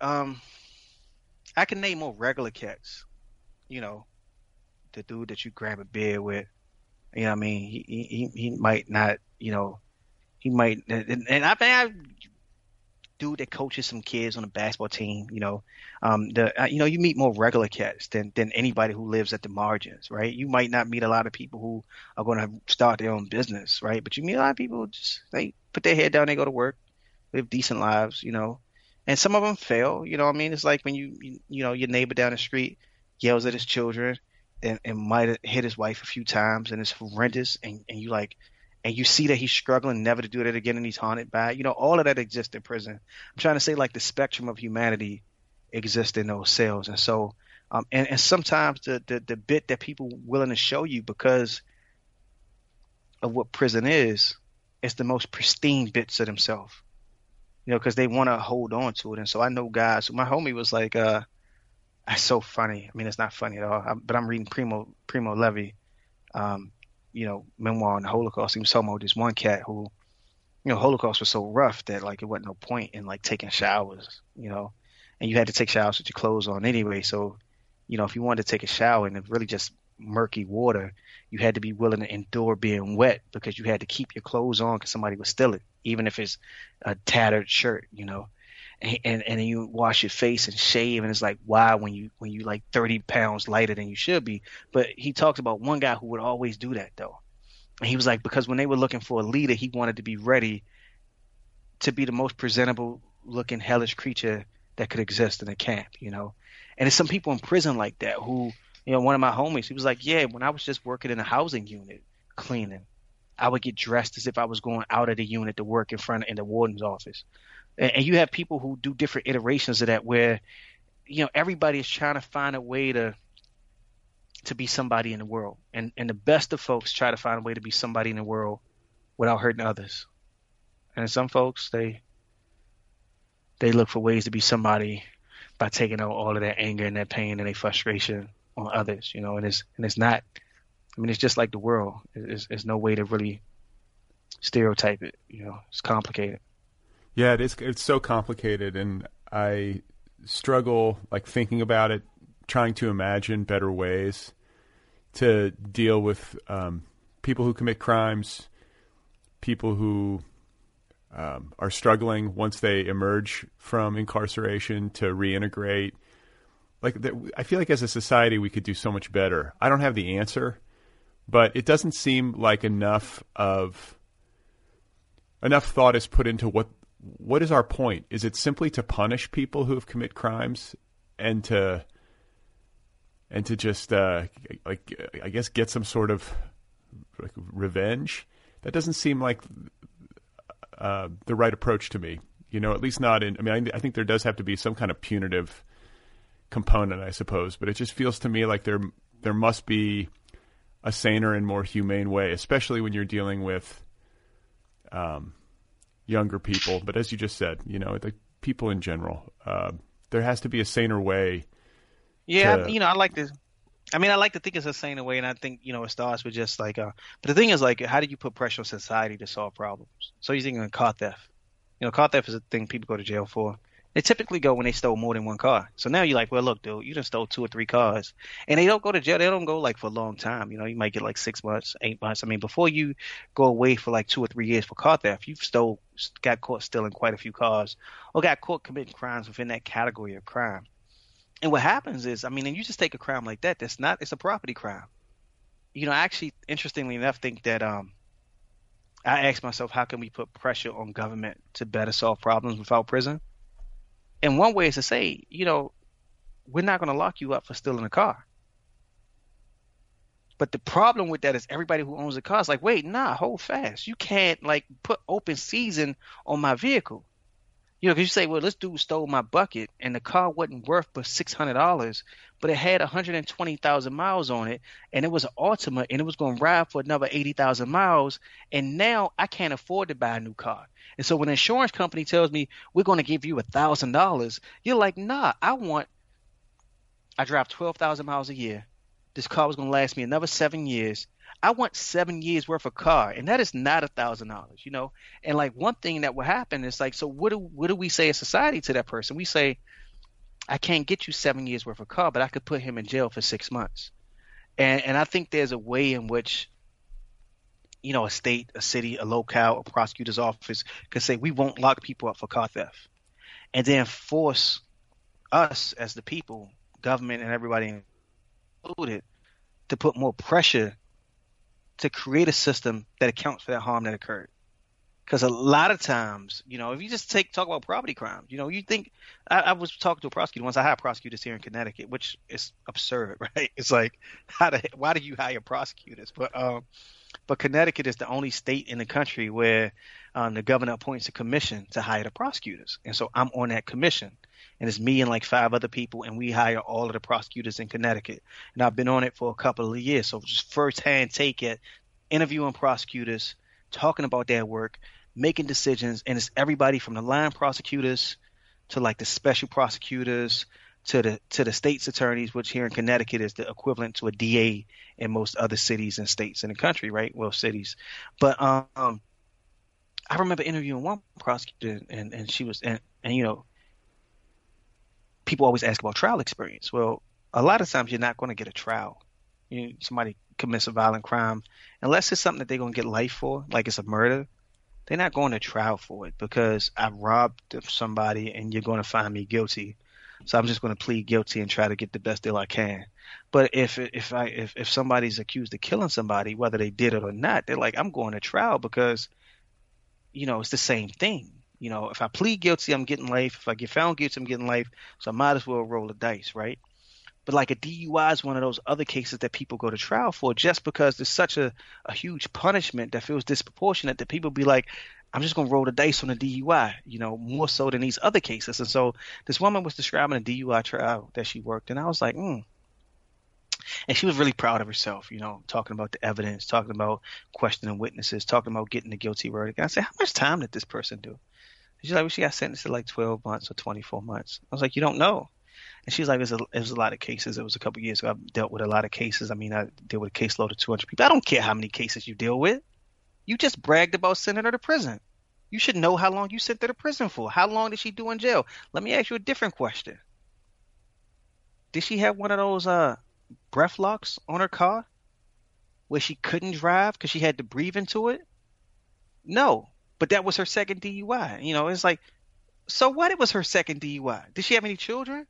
I can name more regular cats. The dude that you grab a beer with. I mean, he might not. He might, and I dude that coaches some kids on a basketball team, you meet more regular cats than anybody who lives at the margins, right? You might not meet a lot of people who are going to start their own business, right? But you meet a lot of people who just, they put their head down, they go to work, live decent lives, and some of them fail, I mean? It's like when your neighbor down the street yells at his children and might have hit his wife a few times and it's horrendous, and you like, and you see that he's struggling never to do that again and he's haunted by it. All of that exists in prison. I'm trying to say like the spectrum of humanity exists in those cells. And so, and sometimes the bit that people willing to show you because of what prison is the most pristine bits of themselves, because they want to hold on to it. And so I know guys, my homie was like, it's so funny. I mean, it's not funny at all, but I'm reading Primo Levi, memoir on the Holocaust. He was talking about this one cat who, Holocaust was so rough that like it wasn't no point in like taking showers, and you had to take showers with your clothes on anyway. So, if you wanted to take a shower and it's really just murky water, you had to be willing to endure being wet because you had to keep your clothes on because somebody would steal it, even if it's a tattered shirt, and then you wash your face and shave, and it's like, why when you like 30 pounds lighter than you should be. But he talks about one guy who would always do that though. And he was like, because when they were looking for a leader, he wanted to be ready to be the most presentable looking hellish creature that could exist in a camp, And there's some people in prison like that who, one of my homies, he was like, yeah, when I was just working in a housing unit cleaning, I would get dressed as if I was going out of the unit to work in the warden's office. And you have people who do different iterations of that where, everybody is trying to find a way to be somebody in the world. And the best of folks try to find a way to be somebody in the world without hurting others. And some folks, they look for ways to be somebody by taking out all of their anger and their pain and their frustration on others, and it's not, I mean, it's just like the world. There's no way to really stereotype it, it's complicated. Yeah, it is. It's so complicated, and I struggle like thinking about it, trying to imagine better ways to deal with people who commit crimes, people who are struggling once they emerge from incarceration to reintegrate. I feel like as a society we could do so much better. I don't have the answer, but it doesn't seem like enough thought is put into what is our point? Is it simply to punish people who have commit crimes and to just I guess get some sort of like revenge? That doesn't seem like the right approach to me. At least not in. I mean, I think there does have to be some kind of punitive component, I suppose, but it just feels to me like there must be a saner and more humane way, especially when you're dealing with younger people. But as you just said, the people in general, there has to be a saner way. Yeah, I like this. I mean, I like to think it's a sane way, and I think, it starts with just like, but the thing is, like, how do you put pressure on society to solve problems? So you're thinking of car theft. Car theft is a thing people go to jail for. They typically go when they stole more than one car. So now you're like, well, look, dude, you just stole 2 or 3 cars, and they don't go to jail. They don't go like for a long time. You might get like 6 months, 8 months. I mean, before you go away for like 2 or 3 years for car theft, got caught stealing quite a few cars, or got caught committing crimes within that category of crime. And what happens is, I mean, and you just take a crime like that, it's a property crime. I actually, interestingly enough, think that I ask myself, how can we put pressure on government to better solve problems without prison? And one way is to say, we're not going to lock you up for stealing a car. But the problem with that is everybody who owns a car is like, wait, nah, hold fast. You can't like put open season on my vehicle. Because you say, well, this dude stole my bucket and the car wasn't worth but $600, but it had 120,000 miles on it, and it was an Altima, and it was going to ride for another 80,000 miles, and now I can't afford to buy a new car. And so when an insurance company tells me we're going to give you $1,000, you're like, nah, I drive 12,000 miles a year. This car was going to last me another 7 years. I want 7 years worth of car, and that is not $1,000, And like one thing that will happen is like, so what do we say as society to that person? We say, I can't get you 7 years worth of car, but I could put him in jail for 6 months. And I think there's a way in which, a state, a city, a locale, a prosecutor's office could say, we won't lock people up for car theft, and then force us as the people, government and everybody included, to put more pressure to create a system that accounts for that harm that occurred. Because a lot of times, if you just talk about property crimes, you think I was talking to a prosecutor once. I hired prosecutors here in Connecticut, which is absurd, right? It's like, why do you hire prosecutors? But Connecticut is the only state in the country where the governor appoints a commission to hire the prosecutors, and so I'm on that commission. And it's me and like 5 other people, and we hire all of the prosecutors in Connecticut. And I've been on it for a couple of years, so just firsthand take it, interviewing prosecutors, talking about their work, making decisions, and it's everybody from the line prosecutors to like the special prosecutors to the state's attorneys, which here in Connecticut is the equivalent to a DA in most other cities and states in the country, right? Well, cities. But I remember interviewing one prosecutor, and she was, and people always ask about trial experience. Well, a lot of times you're not going to get a trial. Somebody commits a violent crime, unless it's something that they're going to get life for, like it's a murder, they're not going to trial for it because I robbed somebody and you're going to find me guilty. So I'm just going to plead guilty and try to get the best deal I can. But if somebody's accused of killing somebody, whether they did it or not, they're like, I'm going to trial because, it's the same thing. If I plead guilty, I'm getting life. If I get found guilty, I'm getting life. So I might as well roll the dice, right? But like a DUI is one of those other cases that people go to trial for just because there's such a huge punishment that feels disproportionate that people be like, I'm just going to roll the dice on a DUI, more so than these other cases. And so this woman was describing a DUI trial that she worked, and I was like, And she was really proud of herself, talking about the evidence, talking about questioning witnesses, talking about getting the guilty verdict. And I said, how much time did this person do? She's like, well, she got sentenced to like 12 months or 24 months. I was like, you don't know. And she's like, there's a lot of cases. It was a couple of years ago. I've dealt with a lot of cases. I mean, I deal with a caseload of 200 people. I don't care how many cases you deal with. You just bragged about sending her to prison. You should know how long you sent her to prison for. How long did she do in jail? Let me ask you a different question. Did she have one of those breath locks on her car where she couldn't drive because she had to breathe into it? No. But that was her second DUI. It's like, so what? It was her second DUI. Did she have any children?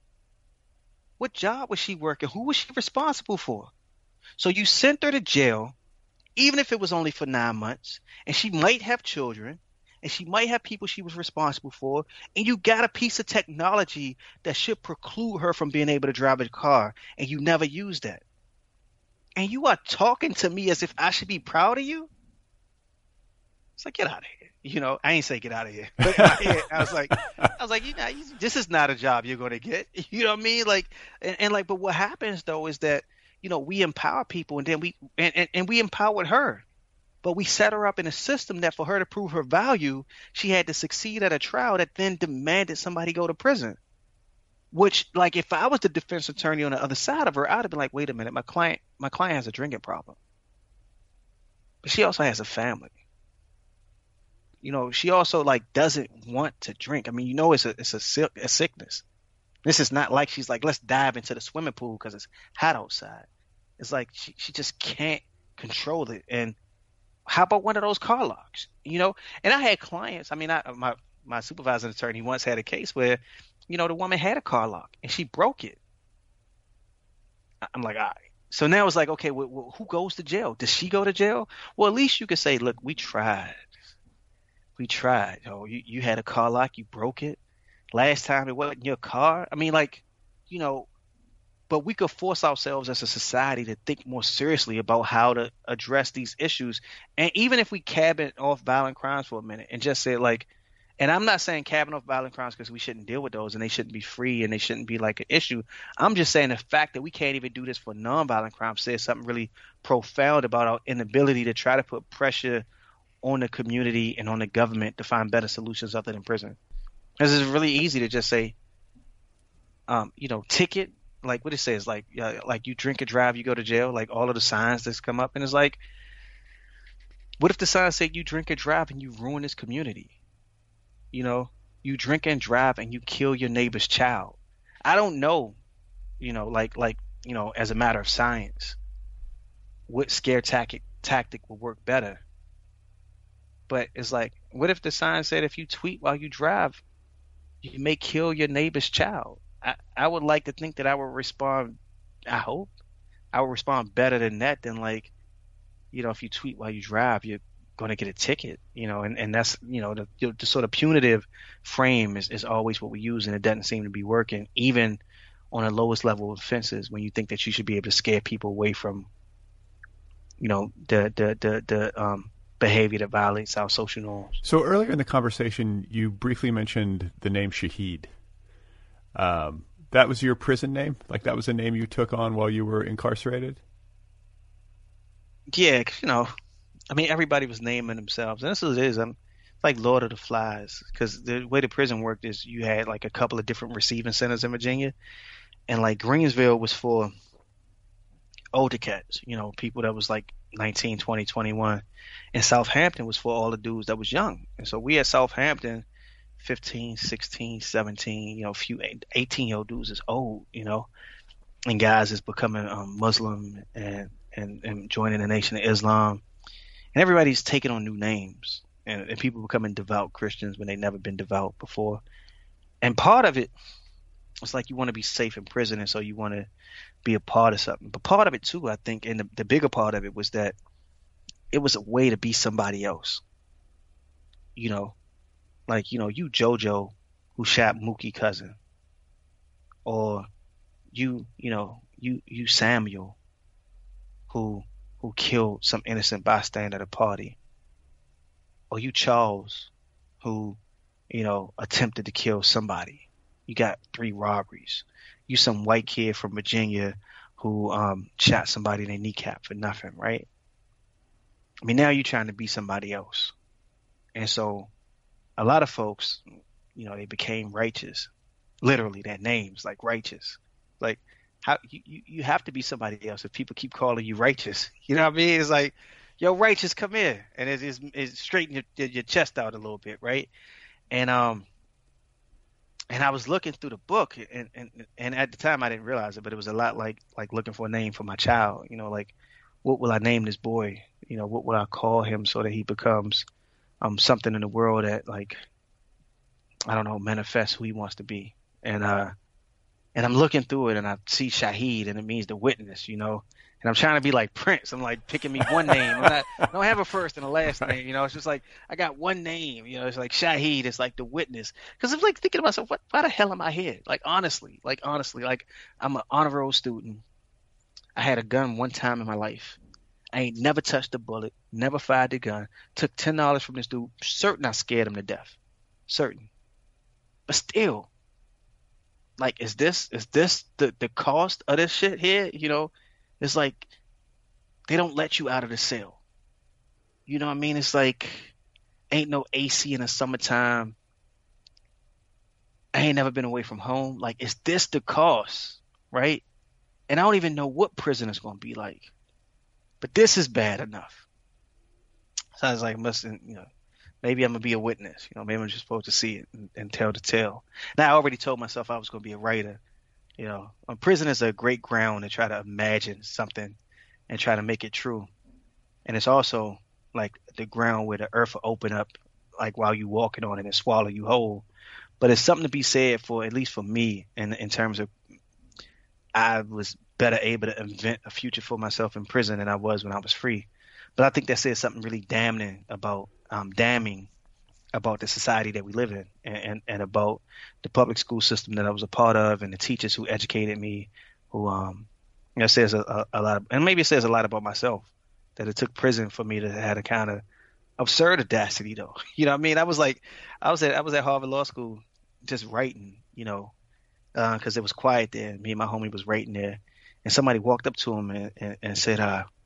What job was she working? Who was she responsible for? So you sent her to jail, even if it was only for 9 months, and she might have children, and she might have people she was responsible for, and you got a piece of technology that should preclude her from being able to drive a car, and you never used that. And you are talking to me as if I should be proud of you? It's like, get out of here. I ain't say get out of here. But I was like, this is not a job you're going to get. You know what I mean? Like, and like, but what happens though is that, we empower people, and then we empowered her, but we set her up in a system that for her to prove her value, she had to succeed at a trial that then demanded somebody go to prison. Which, like, if I was the defense attorney on the other side of her, I'd have been like, wait a minute, my client has a drinking problem, but she also has a family. She also like doesn't want to drink. I mean, it's a sickness. This is not like she's like, let's dive into the swimming pool because it's hot outside. It's like she just can't control it. And how about one of those car locks? And I had clients. I mean, my supervising attorney once had a case where, the woman had a car lock and she broke it. I'm like, all right. So now it's like, okay, well, who goes to jail? Does she go to jail? Well, at least you could say, look, we tried. Oh, you had a car lock, you broke it. Last time it wasn't your car. I mean, like, but we could force ourselves as a society to think more seriously about how to address these issues. And even if we cabin off violent crimes for a minute and just say like, and I'm not saying cabin off violent crimes because we shouldn't deal with those and they shouldn't be free and they shouldn't be like an issue. I'm just saying the fact that we can't even do this for nonviolent crimes says something really profound about our inability to try to put pressure on the community and on the government to find better solutions other than prison. Because it's really easy to just say, ticket, like what it says, like you drink and drive, you go to jail, like all of the signs that's come up. And it's like, what if the signs say you drink and drive and you ruin this community? You drink and drive and you kill your neighbor's child. I don't know, as a matter of science, what scare tactic will work better. But it's like, what if the sign said if you tweet while you drive, you may kill your neighbor's child? I would like to think that I would respond. I hope I would respond better than that. Than like, if you tweet while you drive, you're going to get a ticket. And that's the sort of punitive frame is always what we use, and it doesn't seem to be working, even on the lowest level of offenses. When you think that you should be able to scare people away from, the behavior that violates our social norms. So earlier in the conversation, you briefly mentioned the name Shaheed. That was your prison name? Like that was a name you took on while you were incarcerated? Yeah, I mean, everybody was naming themselves. And this is it is. It's like Lord of the Flies, because the way the prison worked is you had like a couple of different receiving centers in Virginia. And like Greensville was for older cats, people that was like 19, 20, 21. And Southampton was for all the dudes that was young. And so we at Southampton, 15, 16, 17, a few 18-year-old dudes is old, and guys is becoming Muslim and joining the Nation of Islam. And everybody's taking on new names and people becoming devout Christians when they've never been devout before. And part of it, it's like you want to be safe in prison, and so you want to be a part of something. But part of it too, I think, and the bigger part of it was that it was a way to be somebody else. Like, you JoJo who shot Mookie Cousin, or you Samuel who killed some innocent bystander at a party, or you Charles who, attempted to kill somebody. You got 3 robberies. You some white kid from Virginia who shot somebody in their kneecap for nothing, right? I mean, now you're trying to be somebody else. And so a lot of folks, they became righteous. Literally, their names, like righteous. Like, how you have to be somebody else if people keep calling you righteous. You know what I mean? It's like, yo, righteous, come here. And it's straighten your chest out a little bit, right? And I was looking through the book, and at the time I didn't realize it, but it was a lot like looking for a name for my child. Like, what will I name this boy? What will I call him so that he becomes something in the world that, like, I don't know, manifests who he wants to be. And I'm looking through it and I see Shaheed, and it means the witness, and I'm trying to be like Prince. I'm like picking me one name. I don't have a first and a last name, It's just like, I got one name, it's like Shaheed. It's like the witness. Cause I'm like thinking to myself, why the hell am I here? Like, honestly, I'm an honor roll student. I had a gun one time in my life. I ain't never touched a bullet, never fired a gun, took $10 from this dude. Certain I scared him to death. Certain. But still, like, is this the cost of this shit here? It's like they don't let you out of the cell. You know what I mean? It's like ain't no AC in the summertime. I ain't never been away from home. Like, is this the cost, right? And I don't even know what prison is going to be like, but this is bad enough. So I was like, maybe I'm gonna be a witness. Maybe I'm just supposed to see it and tell the tale. Now I already told myself I was gonna be a writer. Prison is a great ground to try to imagine something and try to make it true. And it's also like the ground where the earth will open up, like while you walking on it and swallow you whole. But it's something to be said for, at least for me, in terms of I was better able to invent a future for myself in prison than I was when I was free. But I think that says something really damning about the society that we live in, and about the public school system that I was a part of, and the teachers who educated me, who says a lot of, and maybe it says a lot about myself, that it took prison for me to have a kind of absurd audacity, though. You know what I mean? I was at Harvard Law School just writing, because it was quiet there. Me and my homie was writing there, and somebody walked up to him and said,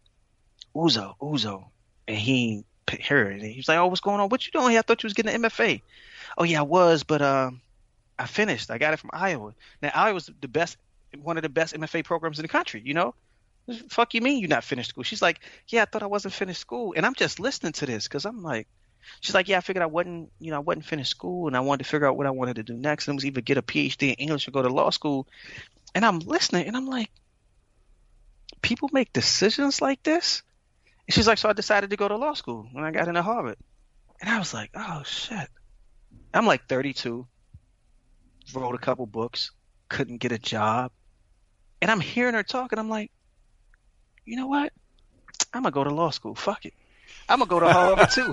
Uzo, and he heard it. He was like, "Oh, what's going on? What you doing here? I thought you was getting an MFA." "Oh yeah, I was, but I finished. I got it from Iowa." Now Iowa's one of the best MFA programs in the country. Fuck you mean you not finished school? She's like, "Yeah, I thought I wasn't finished school," and I'm just listening to this because I'm like, she's like, "Yeah, I figured I wasn't finished school, and I wanted to figure out what I wanted to do next, and it was either get a PhD in English or go to law school." And I'm listening, and I'm like, people make decisions like this? And she's like, "So I decided to go to law school when I got into Harvard." And I was like, oh shit. I'm like 32, wrote a couple books, couldn't get a job. And I'm hearing her talk, and I'm like, you know what? I'm gonna go to law school. Fuck it. I'm gonna go to Harvard too.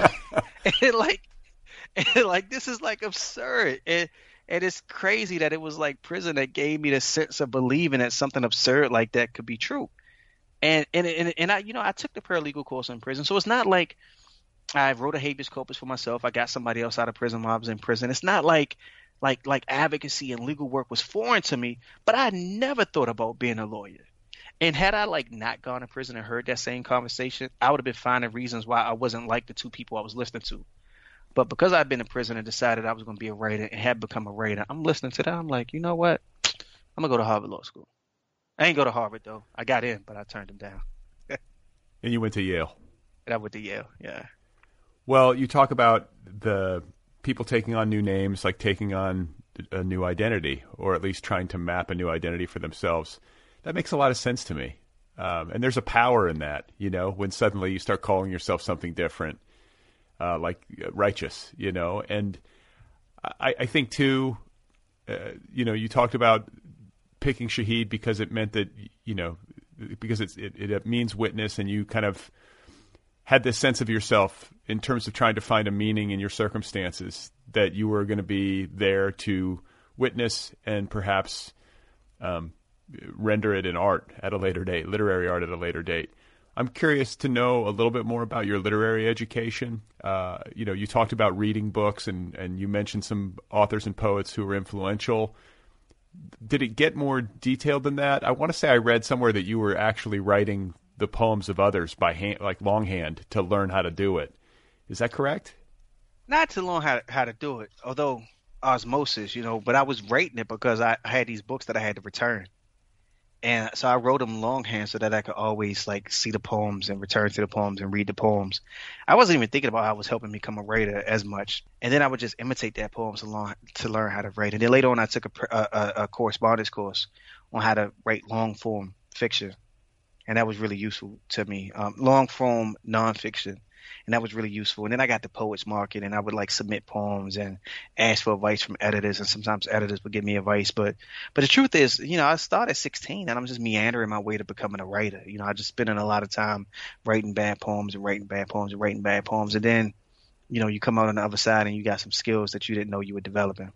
and like this is like absurd. And it's crazy that it was like prison that gave me the sense of believing that something absurd like that could be true. And I took the paralegal course in prison, so it's not like I wrote a habeas corpus for myself. I got somebody else out of prison while I was in prison. It's not like advocacy and legal work was foreign to me, but I never thought about being a lawyer. And had I not gone to prison and heard that same conversation, I would have been finding reasons why I wasn't like the two people I was listening to. But because I've been in prison and decided I was going to be a writer and had become a writer, I'm listening to that. I'm like, you know what? I'm going to go to Harvard Law School. I ain't go to Harvard, though. I got in, but I turned him down. And you went to Yale. And I went to Yale, yeah. Well, you talk about the people taking on new names, like taking on a new identity, or at least trying to map a new identity for themselves. That makes a lot of sense to me. And there's a power in that, when suddenly you start calling yourself something different, like righteous, And I think, too, you talked about picking Shaheed because it meant that, because it means witness, and you kind of had this sense of yourself in terms of trying to find a meaning in your circumstances, that you were going to be there to witness and perhaps render it in art at a later date, literary art at a later date. I'm curious to know a little bit more about your literary education. You talked about reading books, and you mentioned some authors and poets who were influential. Did it get more detailed than that? I want to say I read somewhere that you were actually writing the poems of others by hand, like longhand, to learn how to do it. Is that correct? Not to learn how to do it, although osmosis, but I was writing it because I had these books that I had to return. And so I wrote them longhand so that I could always see the poems and return to the poems and read the poems. I wasn't even thinking about how it was helping me become a writer as much. And then I would just imitate that poems to learn how to write. And then later on, I took a correspondence course on how to write long form fiction. And that was really useful to me. Long form nonfiction. And that was really useful. And then I got the Poets Market, and I would submit poems and ask for advice from editors, and sometimes editors would give me advice. But the truth is, I started at 16 and I'm just meandering my way to becoming a writer. I just spending a lot of time writing bad poems and writing bad poems and writing bad poems. And then, you come out on the other side and you got some skills that you didn't know you were developing.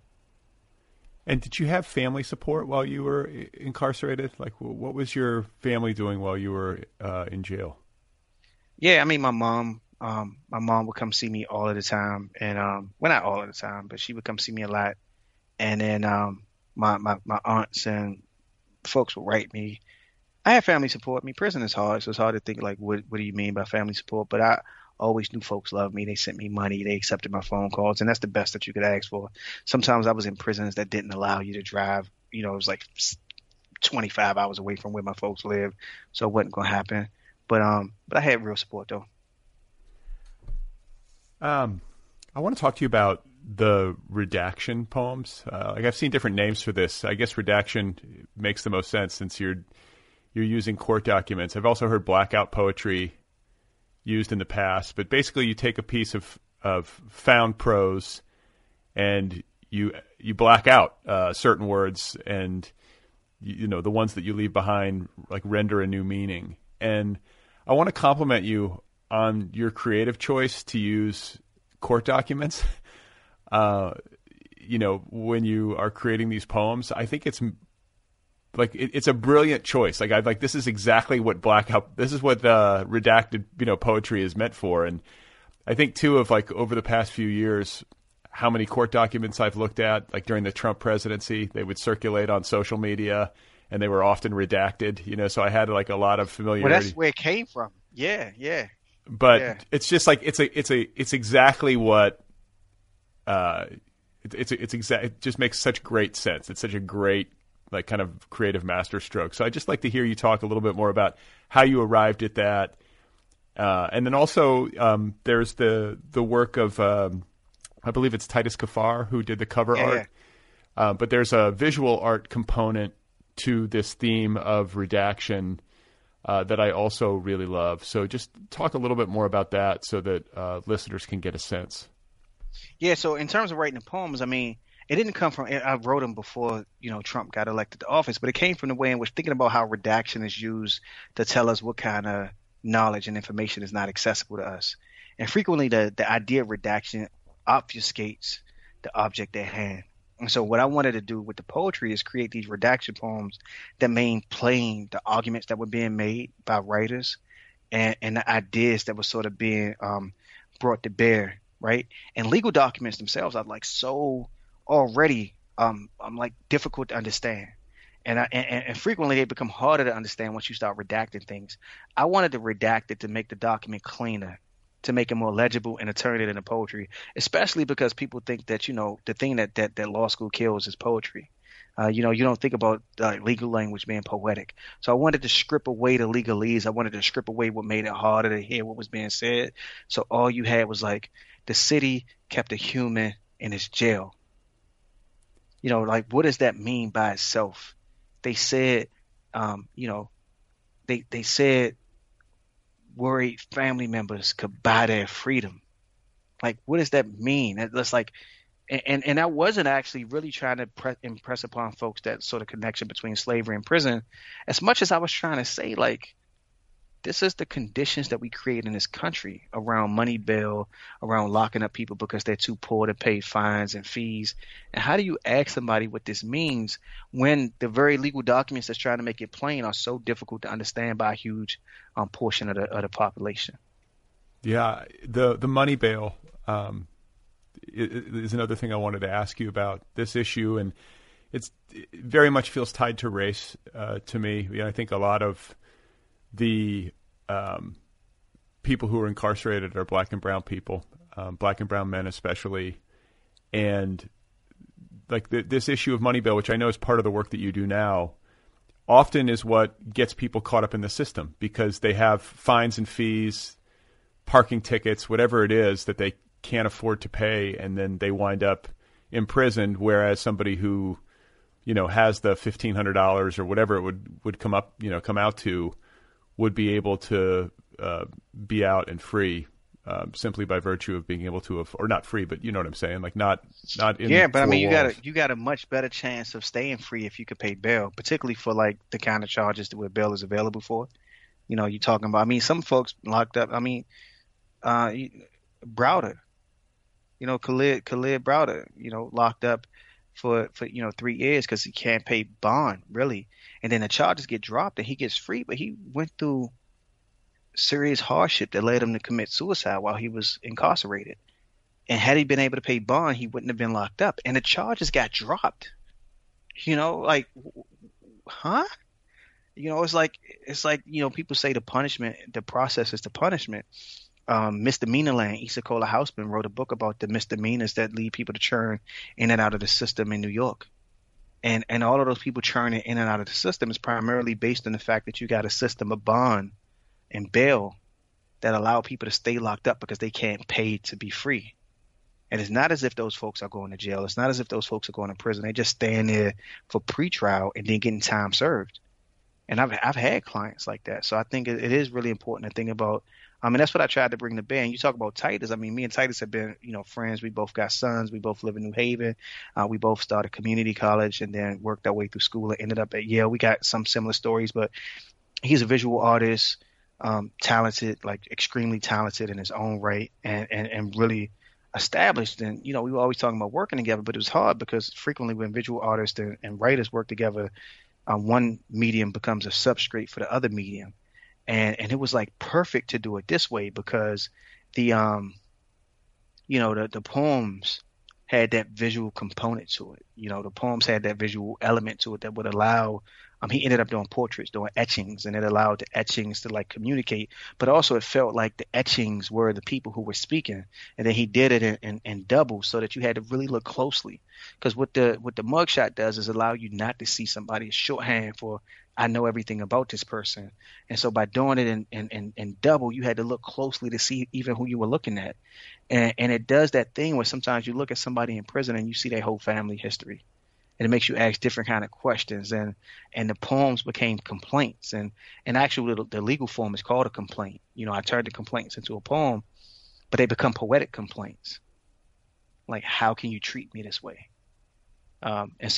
And did you have family support while you were incarcerated? What was your family doing while you were in jail? Yeah, I mean, my mom would come see me all of the time, and well, not all of the time, but she would come see me a lot. And then my aunts and folks would write me. I had family support. I mean, prison is hard, so it's hard to think what do you mean by family support? But Always knew folks loved me. They sent me money. They accepted my phone calls, and that's the best that you could ask for. Sometimes I was in prisons that didn't allow you to drive. It was like 25 hours away from where my folks lived, so it wasn't gonna happen. But I had real support though. I want to talk to you about the redaction poems. I've seen different names for this. I guess redaction makes the most sense since you're using court documents. I've also heard blackout poetry used in the past, but basically you take a piece of found prose and you black out certain words, and the ones that you leave behind like render a new meaning. And I want to compliment you on your creative choice to use court documents. When you are creating these poems, I think it's like it's a brilliant choice. This is exactly what this is what redacted poetry is meant for. And I think too of like over the past few years, how many court documents I've looked at, like during the Trump presidency, they would circulate on social media and they were often redacted, so I had like a lot of familiarity. Well, that's where it came from. Yeah. But it's just like it's exactly what it just makes such great sense. It's such a great like kind of creative masterstroke. So I'd just like to hear you talk a little bit more about how you arrived at that, and then also there's the work of I believe it's Titus Kaphar who did the cover art, but there's a visual art component to this theme of redaction that I also really love. So just talk a little bit more about that so that listeners can get a sense. Yeah, so in terms of writing the poems, I mean, it didn't come from – I wrote them before, Trump got elected to office, but it came from the way in which thinking about how redaction is used to tell us what kind of knowledge and information is not accessible to us. And frequently the idea of redaction obfuscates the object at hand. And so what I wanted to do with the poetry is create these redaction poems that made plain the arguments that were being made by writers and the ideas that were sort of being brought to bear, right? And legal documents themselves are like so already I'm like difficult to understand. And frequently they become harder to understand once you start redacting things. I wanted to redact it to make the document cleaner, to make it more legible and to turn it into poetry, especially because people think that, the thing that law school kills is poetry. You don't think about legal language being poetic. So I wanted to strip away the legalese. I wanted to strip away what made it harder to hear what was being said. So all you had was like the city kept a human in its jail. What does that mean by itself? They said, they said worried family members could buy their freedom. Like, what does that mean? That's like, and I wasn't actually really trying to impress upon folks that sort of connection between slavery and prison, as much as I was trying to say, like, this is the conditions that we create in this country around money bail, around locking up people because they're too poor to pay fines and fees. And how do you ask somebody what this means when the very legal documents that's trying to make it plain are so difficult to understand by a huge portion of the population? Yeah, the money bail is another thing I wanted to ask you about this issue, and it very much feels tied to race to me. I think a lot of the people who are incarcerated are black and brown people, black and brown men especially, and like this issue of money bail, which I know is part of the work that you do now, often is what gets people caught up in the system because they have fines and fees, parking tickets, whatever it is that they can't afford to pay, and then they wind up imprisoned, whereas somebody who has the $1,500 or whatever it would come out to would be able to be out and free simply by virtue of being able to, or not free, but you know what I'm saying, like not in yeah. But I mean, walls. you got a much better chance of staying free if you could pay bail, particularly for like the kind of charges that where bail is available for. You're talking about. I mean, some folks locked up. I mean, Browder, Khalid Browder, locked up for 3 years because he can't pay bond, really. And then the charges get dropped and he gets free, but he went through serious hardship that led him to commit suicide while he was incarcerated. And had he been able to pay bond, he wouldn't have been locked up. And the charges got dropped. Like, huh? It's like people say the process is the punishment. Misdemeanor Land, Issa Cola Houseman wrote a book about the misdemeanors that lead people to churn in and out of the system in New York. And all of those people churning in and out of the system is primarily based on the fact that you got a system of bond and bail that allow people to stay locked up because they can't pay to be free. And it's not as if those folks are going to jail. It's not as if those folks are going to prison. They just stand there for pretrial and then getting time served. And I've had clients like that. So I think it is really important to think about. I mean, that's what I tried to bring to bear. And you talk about Titus. I mean, me and Titus have been, friends. We both got sons. We both live in New Haven. We both started community college and then worked our way through school and ended up at Yale. We got some similar stories, but he's a visual artist, talented, like extremely talented in his own right, and really established. And, we were always talking about working together, but it was hard because frequently when visual artists and writers work together, one medium becomes a substrate for the other medium. And it was like perfect to do it this way because the poems had that visual component to it. The poems had that visual element to it that would allow, he ended up doing portraits, doing etchings, and it allowed the etchings to like communicate, but also it felt like the etchings were the people who were speaking. And then he did it in double so that you had to really look closely. Because what the mugshot does is allow you not to see somebody's shorthand for, I know everything about this person. And so by doing it in double, you had to look closely to see even who you were looking at. And it does that thing where sometimes you look at somebody in prison and you see their whole family history. And it makes you ask different kind of questions. And the poems became complaints. And actually the legal form is called a complaint. I turned the complaints into a poem, but they become poetic complaints. Like, how can you treat me this way? In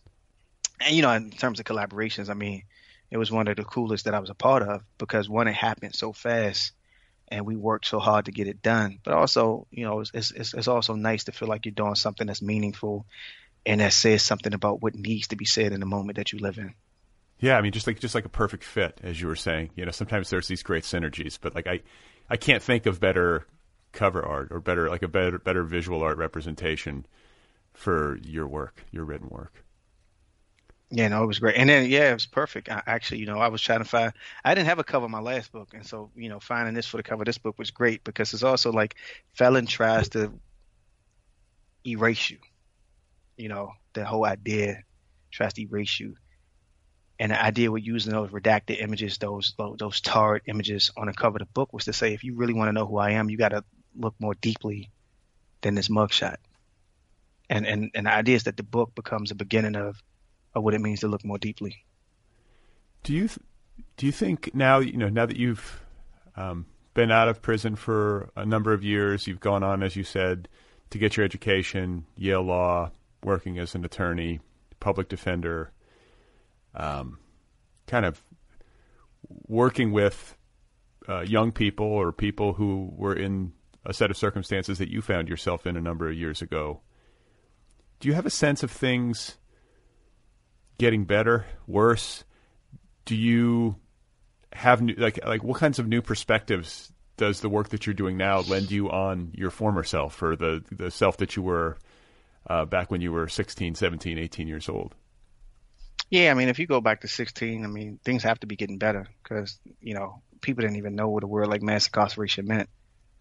terms of collaborations, I mean, it was one of the coolest that I was a part of because one, it happened so fast and we worked so hard to get it done. But also, it's also nice to feel like you're doing something that's meaningful and that says something about what needs to be said in the moment that you live in. Yeah, I mean, just like a perfect fit, as you were saying. Sometimes there's these great synergies, but like I can't think of better cover art or better visual art representation for your work, your written work. Yeah, no, it was great. And then, it was perfect. I was trying to find, I didn't have a cover of my last book. And so, finding this for the cover of this book was great because it's also like Felon tries to erase you. The whole idea tries to erase you. And the idea with using those redacted images, those tarred images on the cover of the book was to say, if you really want to know who I am, you got to look more deeply than this mugshot. And the idea is that the book becomes a beginning of what it means to look more deeply. Do you think now that you've been out of prison for a number of years, you've gone on, as you said, to get your education, Yale Law, working as an attorney, public defender, kind of working with young people or people who were in a set of circumstances that you found yourself in a number of years ago. Do you have a sense of things getting better, worse? Do you have new, like what kinds of new perspectives does the work that you're doing now lend you on your former self or the self that you were back when you were 16, 17, 18 years old? Yeah, I mean, if you go back to 16, I mean, things have to be getting better because, people didn't even know what a word like mass incarceration meant.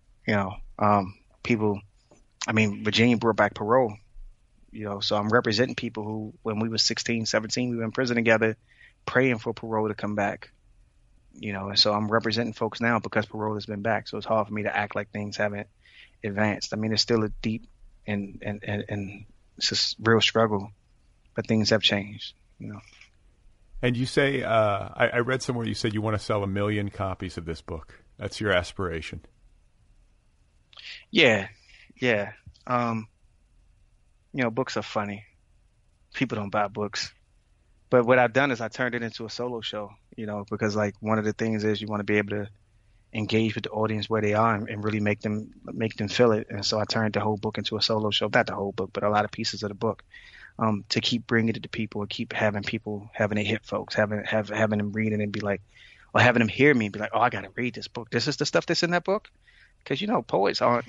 Virginia brought back parole. So I'm representing people who, when we were 16, 17, we were in prison together praying for parole to come back, and so I'm representing folks now because parole has been back. So it's hard for me to act like things haven't advanced. I mean, it's still a deep and it's a real struggle, but things have changed, And you say, I read somewhere you said you want to sell 1 million copies of this book. That's your aspiration. Yeah. Books are funny. People don't buy books. But what I've done is I turned it into a solo show, because like one of the things is you want to be able to engage with the audience where they are and really make them feel it. And so I turned the whole book into a solo show, not the whole book, but a lot of pieces of the book, to keep bringing it to people and keep having people, having it hit folks, having them read it and be like, or having them hear me and be like, oh, I got to read this book. This is the stuff that's in that book. Because, poets aren't,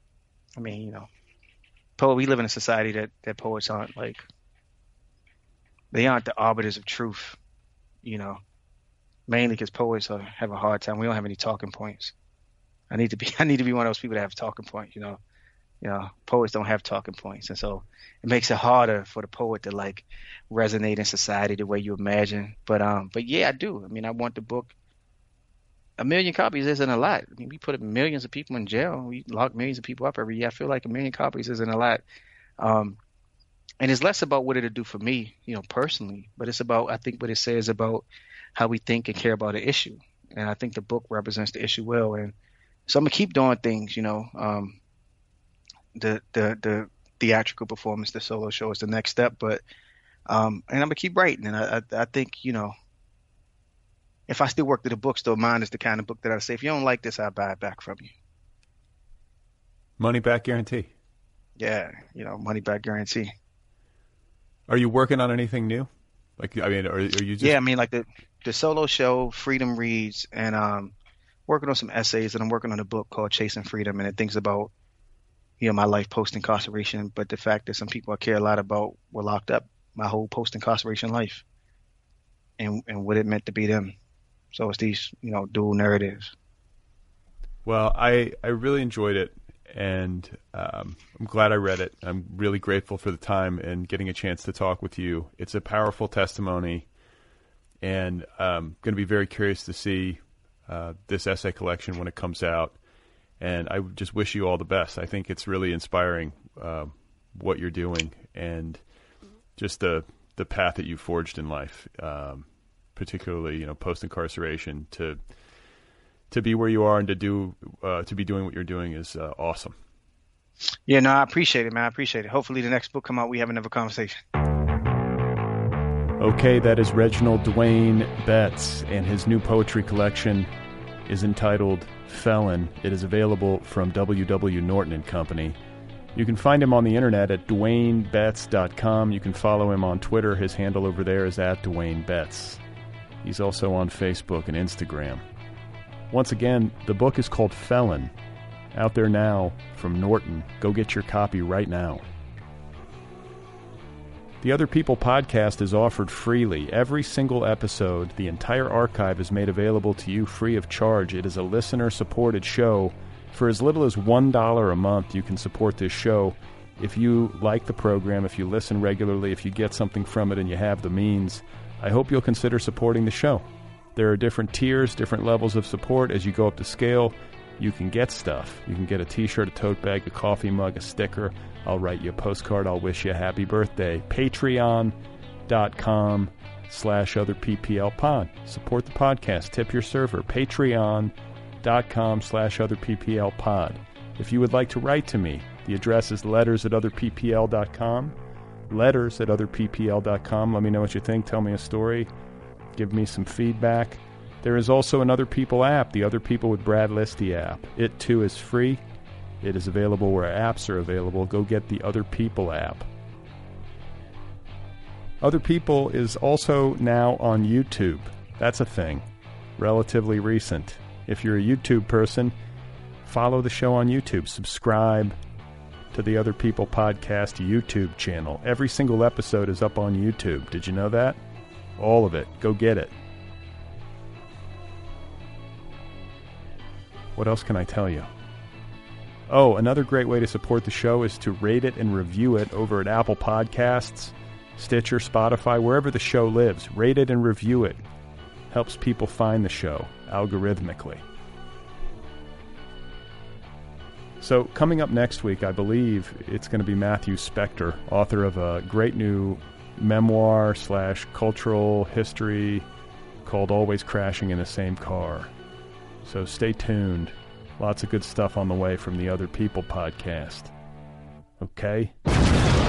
we live in a society that poets aren't like, they aren't the arbiters of truth, mainly because poets have a hard time. We don't have any talking points. I need to be one of those people that have a talking point. Poets don't have talking points, and so it makes it harder for the poet to like resonate in society the way you imagine. But yeah, I do. I mean, I want the book. 1 million copies isn't a lot. I mean, we put millions of people in jail. We lock millions of people up every year. I feel like 1 million copies isn't a lot. And it's less about what it'll do for me, personally, but it's about, I think what it says about how we think and care about an issue. And I think the book represents the issue well. And so I'm gonna keep doing things, the theatrical performance, the solo show is the next step, but and I'm gonna keep writing. And I think, if I still work to the bookstore, mine is the kind of book that I say, if you don't like this, I'll buy it back from you. Money back guarantee. Yeah, money back guarantee. Are you working on anything new? Like, I mean, are you just... Yeah, I mean, like the solo show, Freedom Reads, and working on some essays, and I'm working on a book called Chasing Freedom, and it thinks about, my life post-incarceration, but the fact that some people I care a lot about were locked up my whole post-incarceration life, and what it meant to be them. So it's these, dual narratives. Well, I really enjoyed it, and I'm glad I read it. I'm really grateful for the time and getting a chance to talk with you. It's a powerful testimony, and I'm going to be very curious to see this essay collection when it comes out. And I just wish you all the best. I think it's really inspiring what you're doing and just the path that you forged in life, particularly post-incarceration. To be where you are and to be doing what you're doing is awesome. Yeah, no, I appreciate it, man. I appreciate it. Hopefully the next book come out, we have another conversation. Okay, that is Reginald Dwayne Betts, and his new poetry collection is entitled Felon. It is available from W.W. Norton & Company. You can find him on the internet at DwayneBetts.com. You can follow him on Twitter. His handle over there is @DwayneBetts. He's also on Facebook and Instagram. Once again, the book is called Felon. Out there now from Norton. Go get your copy right now. The Other People podcast is offered freely. Every single episode, the entire archive is made available to you free of charge. It is a listener-supported show. For as little as $1 a month, you can support this show. If you like the program, if you listen regularly, if you get something from it and you have the means, I hope you'll consider supporting the show. There are different tiers, different levels of support. As you go up the scale, you can get stuff. You can get a t-shirt, a tote bag, a coffee mug, a sticker. I'll write you a postcard. I'll wish you a happy birthday. Patreon.com/otherpplpod. Support the podcast. Tip your server. Patreon.com/otherpplpod. If you would like to write to me, the address is letters@otherppl.com. Letters@otherppl.com. Let me know what you think. Tell me a story. Give me some feedback. There is also an Other People app, the Other People with Brad Listy app. It, too, is free. It is available where apps are available. Go get the Other People app. Other People is also now on YouTube. That's a thing. Relatively recent. If you're a YouTube person, follow the show on YouTube. Subscribe to the Other People podcast YouTube channel. Every single episode is up on YouTube. Did you know that? All of it. Go get it. What else can I tell you? Oh, another great way to support the show is to rate it and review it over at Apple Podcasts, Stitcher, Spotify, wherever the show lives. Rate it and review it. Helps people find the show algorithmically. So coming up next week, I believe it's going to be Matthew Spector, author of a great new memoir/cultural history called Always Crashing in the Same Car. So stay tuned. Lots of good stuff on the way from the Other People podcast. Okay?